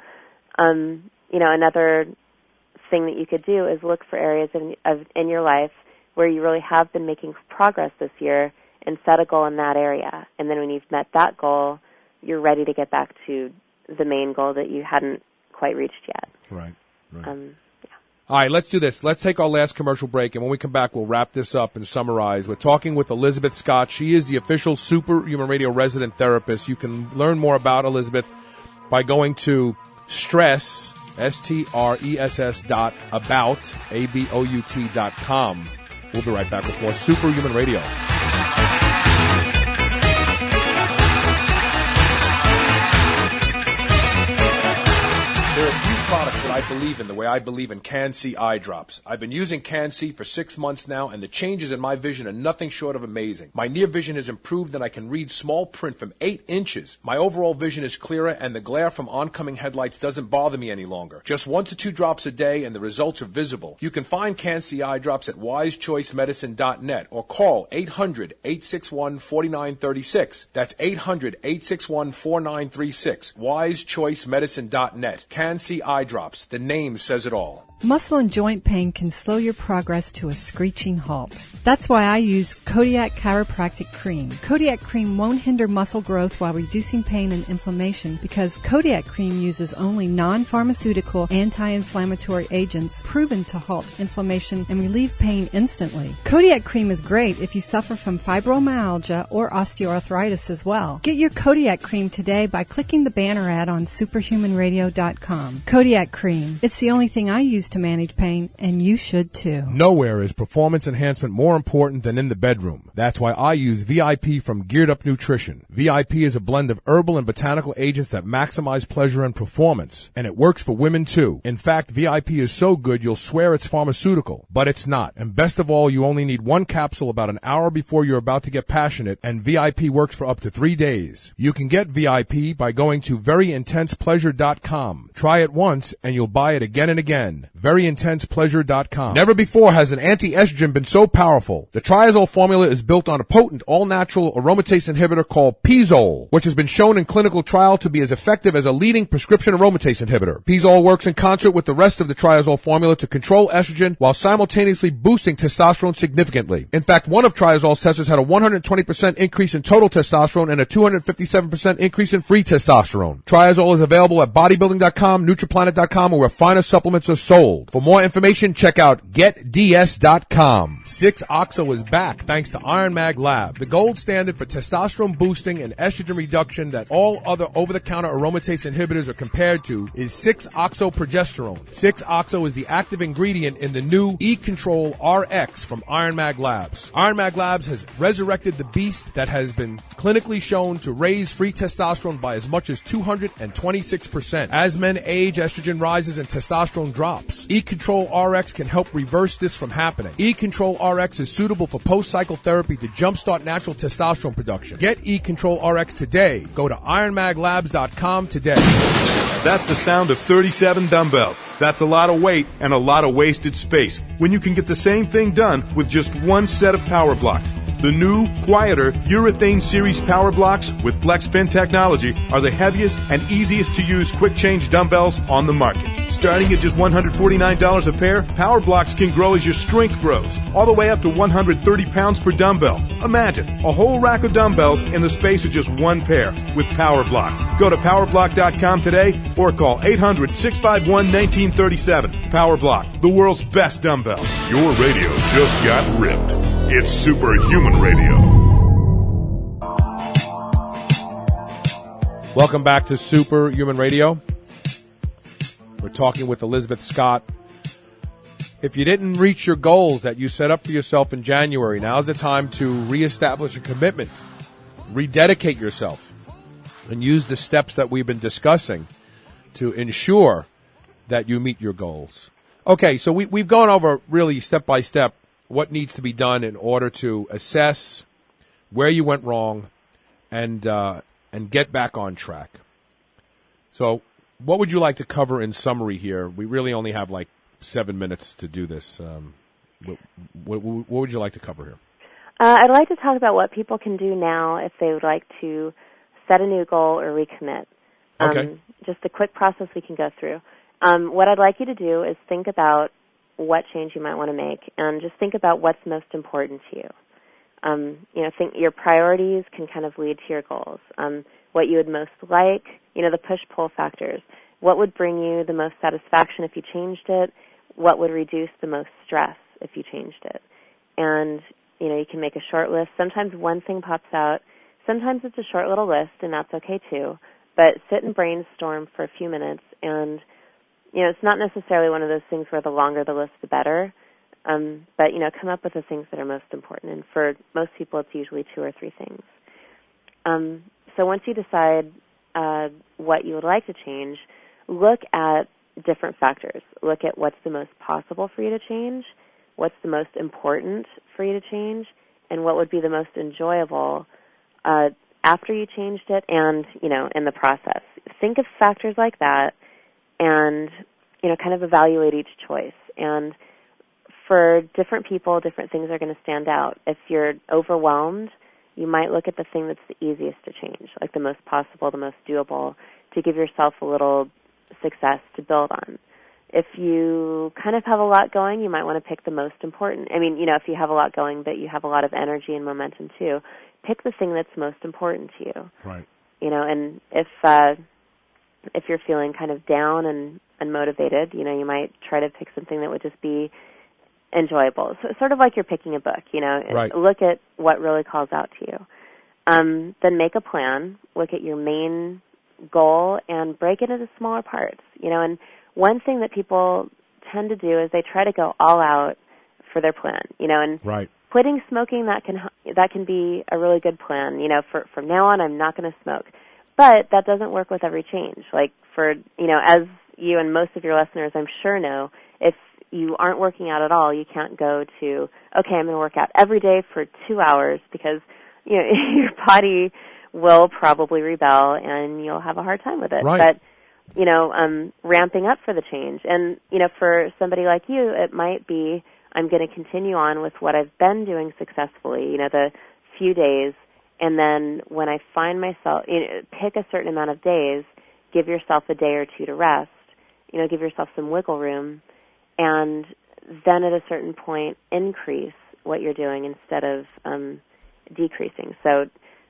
another thing that you could do is look for areas in your life where you really have been making progress this year and set a goal in that area. And then when you've met that goal, you're ready to get back to the main goal that you hadn't quite reached yet. Right. All right, let's do this. Let's take our last commercial break, and when we come back, we'll wrap this up and summarize. We're talking with Elizabeth Scott. She is the official Superhuman Radio resident therapist. You can learn more about Elizabeth by going to stress, STRESS.about, ABOUT.com. We'll be right back with more Superhuman Radio. There are a few products that I I believe in, the way I believe in Can-C eye drops. I've been using Can-C for 6 months now, and the changes in my vision are nothing short of amazing. My near vision has improved, and I can read small print from 8 inches. My overall vision is clearer, and the glare from oncoming headlights doesn't bother me any longer. Just 1 to 2 drops a day, and the results are visible. You can find Can-C eye drops at wisechoicemedicine.net or call 800-861-4936. That's 800-861-4936. wisechoicemedicine.net. Can-C eye drops. The name says it all. Muscle and joint pain can slow your progress to a screeching halt. That's why I use Kodiak Chiropractic Cream. Kodiak Cream won't hinder muscle growth while reducing pain and inflammation because Kodiak Cream uses only non-pharmaceutical anti-inflammatory agents proven to halt inflammation and relieve pain instantly. Kodiak Cream is great if you suffer from fibromyalgia or osteoarthritis as well. Get your Kodiak Cream today by clicking the banner ad on superhumanradio.com. Kodiak Cream. It's the only thing I use to manage pain, and you should too. Nowhere is performance enhancement more important than in the bedroom. That's why I use VIP from Geared Up Nutrition. VIP is a blend of herbal and botanical agents that maximize pleasure and performance, and it works for women too. In fact, VIP is so good you'll swear it's pharmaceutical, but it's not. And best of all, you only need 1 capsule about an hour before you're about to get passionate, and VIP works for up to 3 days. You can get VIP by going to veryintensepleasure.com. Try it once, and you'll buy it again and again. veryintensepleasure.com. Never before has an anti-estrogen been so powerful. The Triazole formula is built on a potent all-natural aromatase inhibitor called Pizole, which has been shown in clinical trial to be as effective as a leading prescription aromatase inhibitor. Pizole works in concert with the rest of the Triazole formula to control estrogen while simultaneously boosting testosterone significantly. In fact, one of Triazole's testers had a 120% increase in total testosterone and a 257% increase in free testosterone. Triazole is available at bodybuilding.com, nutriplanet.com, or where finer supplements are sold. For more information, check out getds.com. 6-Oxo is back thanks to Iron Mag Lab, the gold standard for testosterone boosting and estrogen reduction that all other over-the-counter aromatase inhibitors are compared to is 6-Oxo progesterone. 6-Oxo is the active ingredient in the new E-Control RX from Iron Mag Labs. Iron Mag Labs has resurrected the beast that has been clinically shown to raise free testosterone by as much as 226%. As men age, estrogen rises and testosterone drops. E-Control RX can help reverse this from happening. E-Control RX is suitable for post-cycle therapy to jumpstart natural testosterone production. Get E-Control RX today. Go to ironmaglabs.com today. That's the sound of 37 dumbbells. That's a lot of weight and a lot of wasted space when you can get the same thing done with just 1 set of power blocks. The new, quieter Urethane Series Power Blocks with FlexPin technology are the heaviest and easiest to use quick change dumbbells on the market. Starting at just $149 a pair, Power Blocks can grow as your strength grows, all the way up to 130 pounds per dumbbell. Imagine a whole rack of dumbbells in the space of just 1 pair with Power Blocks. Go to powerblock.com today or call 800-651-1937. Power Block, the world's best dumbbell. Your radio just got ripped. It's Superhuman Radio. Welcome back to Superhuman Radio. We're talking with Elizabeth Scott. If you didn't reach your goals that you set up for yourself in January, now's the time to reestablish a commitment, rededicate yourself, and use the steps that we've been discussing to ensure that you meet your goals. Okay, so we've gone over really step by step what needs to be done in order to assess where you went wrong and get back on track. So what would you like to cover in summary here? We really only have like 7 minutes to do this. What would you like to cover here? I'd like to talk about what people can do now if they would like to set a new goal or recommit. Okay. Just a quick process we can go through. What I'd like you to do is think about what change you might want to make, and just think about what's most important to you. Think your priorities can kind of lead to your goals. What you would most like, the push-pull factors. What would bring you the most satisfaction if you changed it? What would reduce the most stress if you changed it? And, you can make a short list. Sometimes one thing pops out. Sometimes it's a short little list, and that's okay too. But sit and brainstorm for a few minutes, and it's not necessarily one of those things where the longer the list, the better. But, come up with the things that are most important. And for most people, it's usually 2 or 3 things. So once you decide what you would like to change, look at different factors. Look at what's the most possible for you to change, what's the most important for you to change, and what would be the most enjoyable after you changed it and, in the process. Think of factors like that and, kind of evaluate each choice. And for different people, different things are going to stand out. If you're overwhelmed, you might look at the thing that's the easiest to change, like the most possible, the most doable, to give yourself a little success to build on. If you kind of have a lot going, you might want to pick the most important. If you have a lot going, but you have a lot of energy and momentum too, pick the thing that's most important to you. Right. And if you're feeling kind of down and unmotivated, you might try to pick something that would just be enjoyable. So sort of like you're picking a book, Right. Look at what really calls out to you. Then make a plan, look at your main goal and break it into smaller parts, and one thing that people tend to do is they try to go all out for their plan, and right. Quitting smoking, that can be a really good plan, from now on I'm not going to smoke. But that doesn't work with every change. Like as you and most of your listeners I'm sure know, if you aren't working out at all, you can't go to, okay, I'm going to work out every day for 2 hours because, your body will probably rebel and you'll have a hard time with it. Right. But, ramping up for the change. And, for somebody like you, it might be, I'm going to continue on with what I've been doing successfully, the few days, and then when I find myself, pick a certain amount of days, give yourself a day or two to rest, give yourself some wiggle room, and then at a certain point increase what you're doing instead of decreasing. So,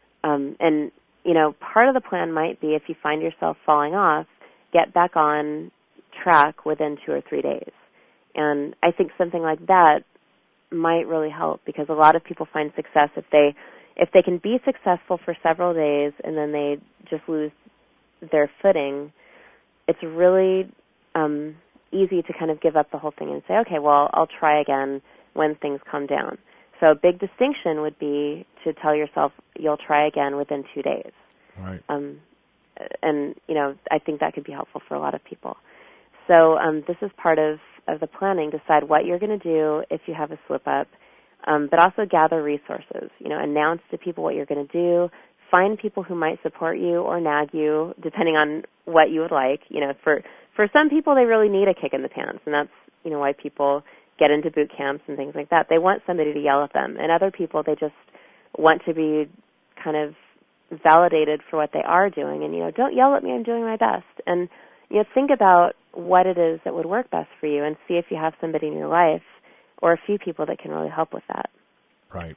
part of the plan might be if you find yourself falling off, get back on track within 2 or 3 days. And I think something like that might really help because a lot of people find success if they can be successful for several days and then they just lose their footing. It's really easy to kind of give up the whole thing and say, okay, well, I'll try again when things calm down. So a big distinction would be to tell yourself you'll try again within 2 days. Right. And, I think that could be helpful for a lot of people. So this is part of the planning. Decide what you're going to do if you have a slip-up, but also gather resources. Announce to people what you're going to do. Find people who might support you or nag you, depending on what you would like. For some people, they really need a kick in the pants, and that's, why people get into boot camps and things like that. They want somebody to yell at them. And other people, they just want to be kind of validated for what they are doing. And, don't yell at me, I'm doing my best. And, think about what it is that would work best for you and see if you have somebody in your life or a few people that can really help with that. Right.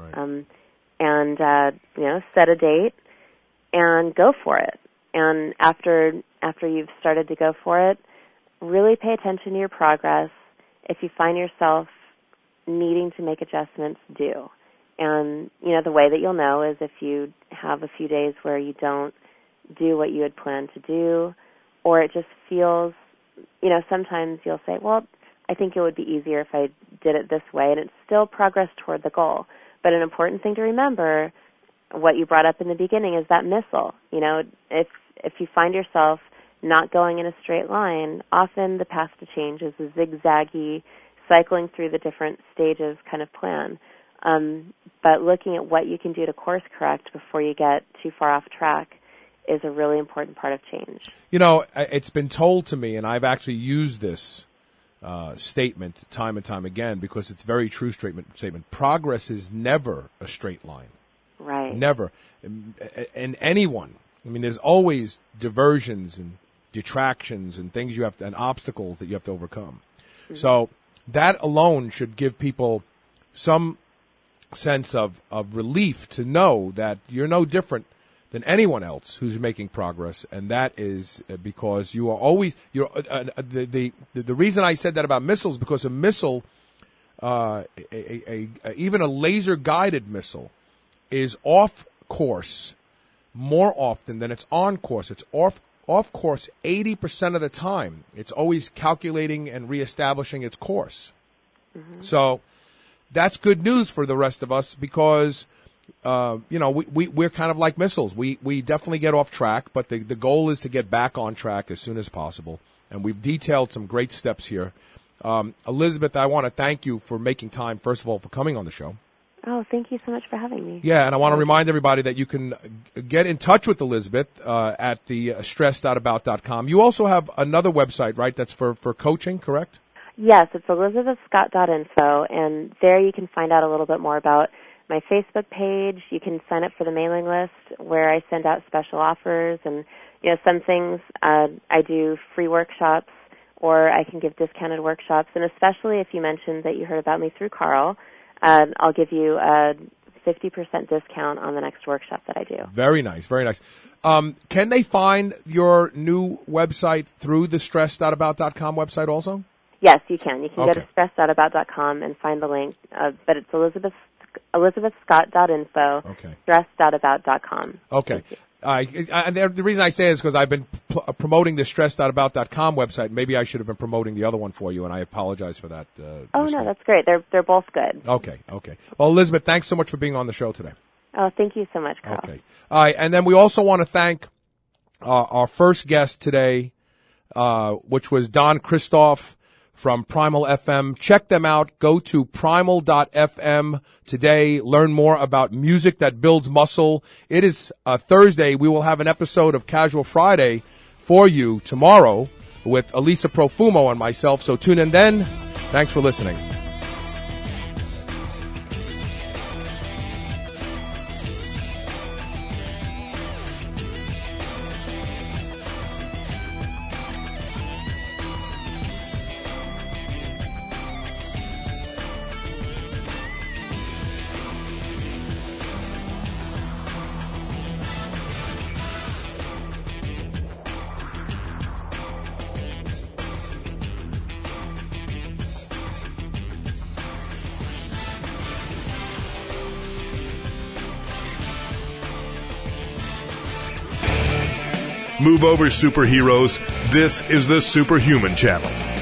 Set a date and go for it. And after you've started to go for it, really pay attention to your progress. If you find yourself needing to make adjustments, do. And, the way that you'll know is if you have a few days where you don't do what you had planned to do, or it just feels, sometimes you'll say, well, I think it would be easier if I did it this way, and it's still progress toward the goal. But an important thing to remember, what you brought up in the beginning, is that missile. If you find yourself not going in a straight line, often the path to change is a zigzaggy, cycling through the different stages kind of plan. But looking at what you can do to course correct before you get too far off track is a really important part of change. It's been told to me, and I've actually used this statement time and time again because it's a very true statement. Progress is never a straight line. Right. Never. And anyone, there's always diversions and detractions and things and obstacles that you have to overcome. Mm-hmm. So that alone should give people some sense of relief to know that you're no different than anyone else who's making progress, and that is because you are always the reason I said that about missiles, because a missile, even a laser guided missile, is off course more often than it's on course. It's off course 80% of the time. It's always calculating and reestablishing its course. Mm-hmm. So that's good news for the rest of us because, we're kind of like missiles. We definitely get off track, but the goal is to get back on track as soon as possible. and we've detailed some great steps here. Elizabeth, I want to thank you for making time, first of all, for coming on the show. Oh, thank you so much for having me. Yeah, and I want to remind everybody that you can get in touch with Elizabeth at the stress.about.com. You also have another website, right, that's for coaching, correct? Yes, it's elizabethscott.info, and there you can find out a little bit more about my Facebook page. You can sign up for the mailing list where I send out special offers, and some things I do free workshops, or I can give discounted workshops, and especially if you mentioned that you heard about me through Carl, I'll give you a 50% discount on the next workshop that I do. Very nice, very nice. Can they find your new website through the stress.about.com website also? Yes, you can. You can go Okay. to stress.about.com and find the link, but it's elizabethscott.info, stress.about.com. Okay. And the reason I say it is because I've been promoting the stress.about.com website. Maybe I should have been promoting the other one for you, and I apologize for that. No, that's great. They're both good. Okay. Well, Elizabeth, thanks so much for being on the show today. Oh, thank you so much, Carl. Okay. All right, and then we also want to thank our first guest today, which was Don Christoph from Primal FM. Check them out. Go to primal.fm today. Learn more about music that builds muscle. It is Thursday. We will have an episode of Casual Friday for you tomorrow with Elisa Profumo and myself. So tune in then. Thanks for listening. Move over, superheroes. This is the Superhuman Channel.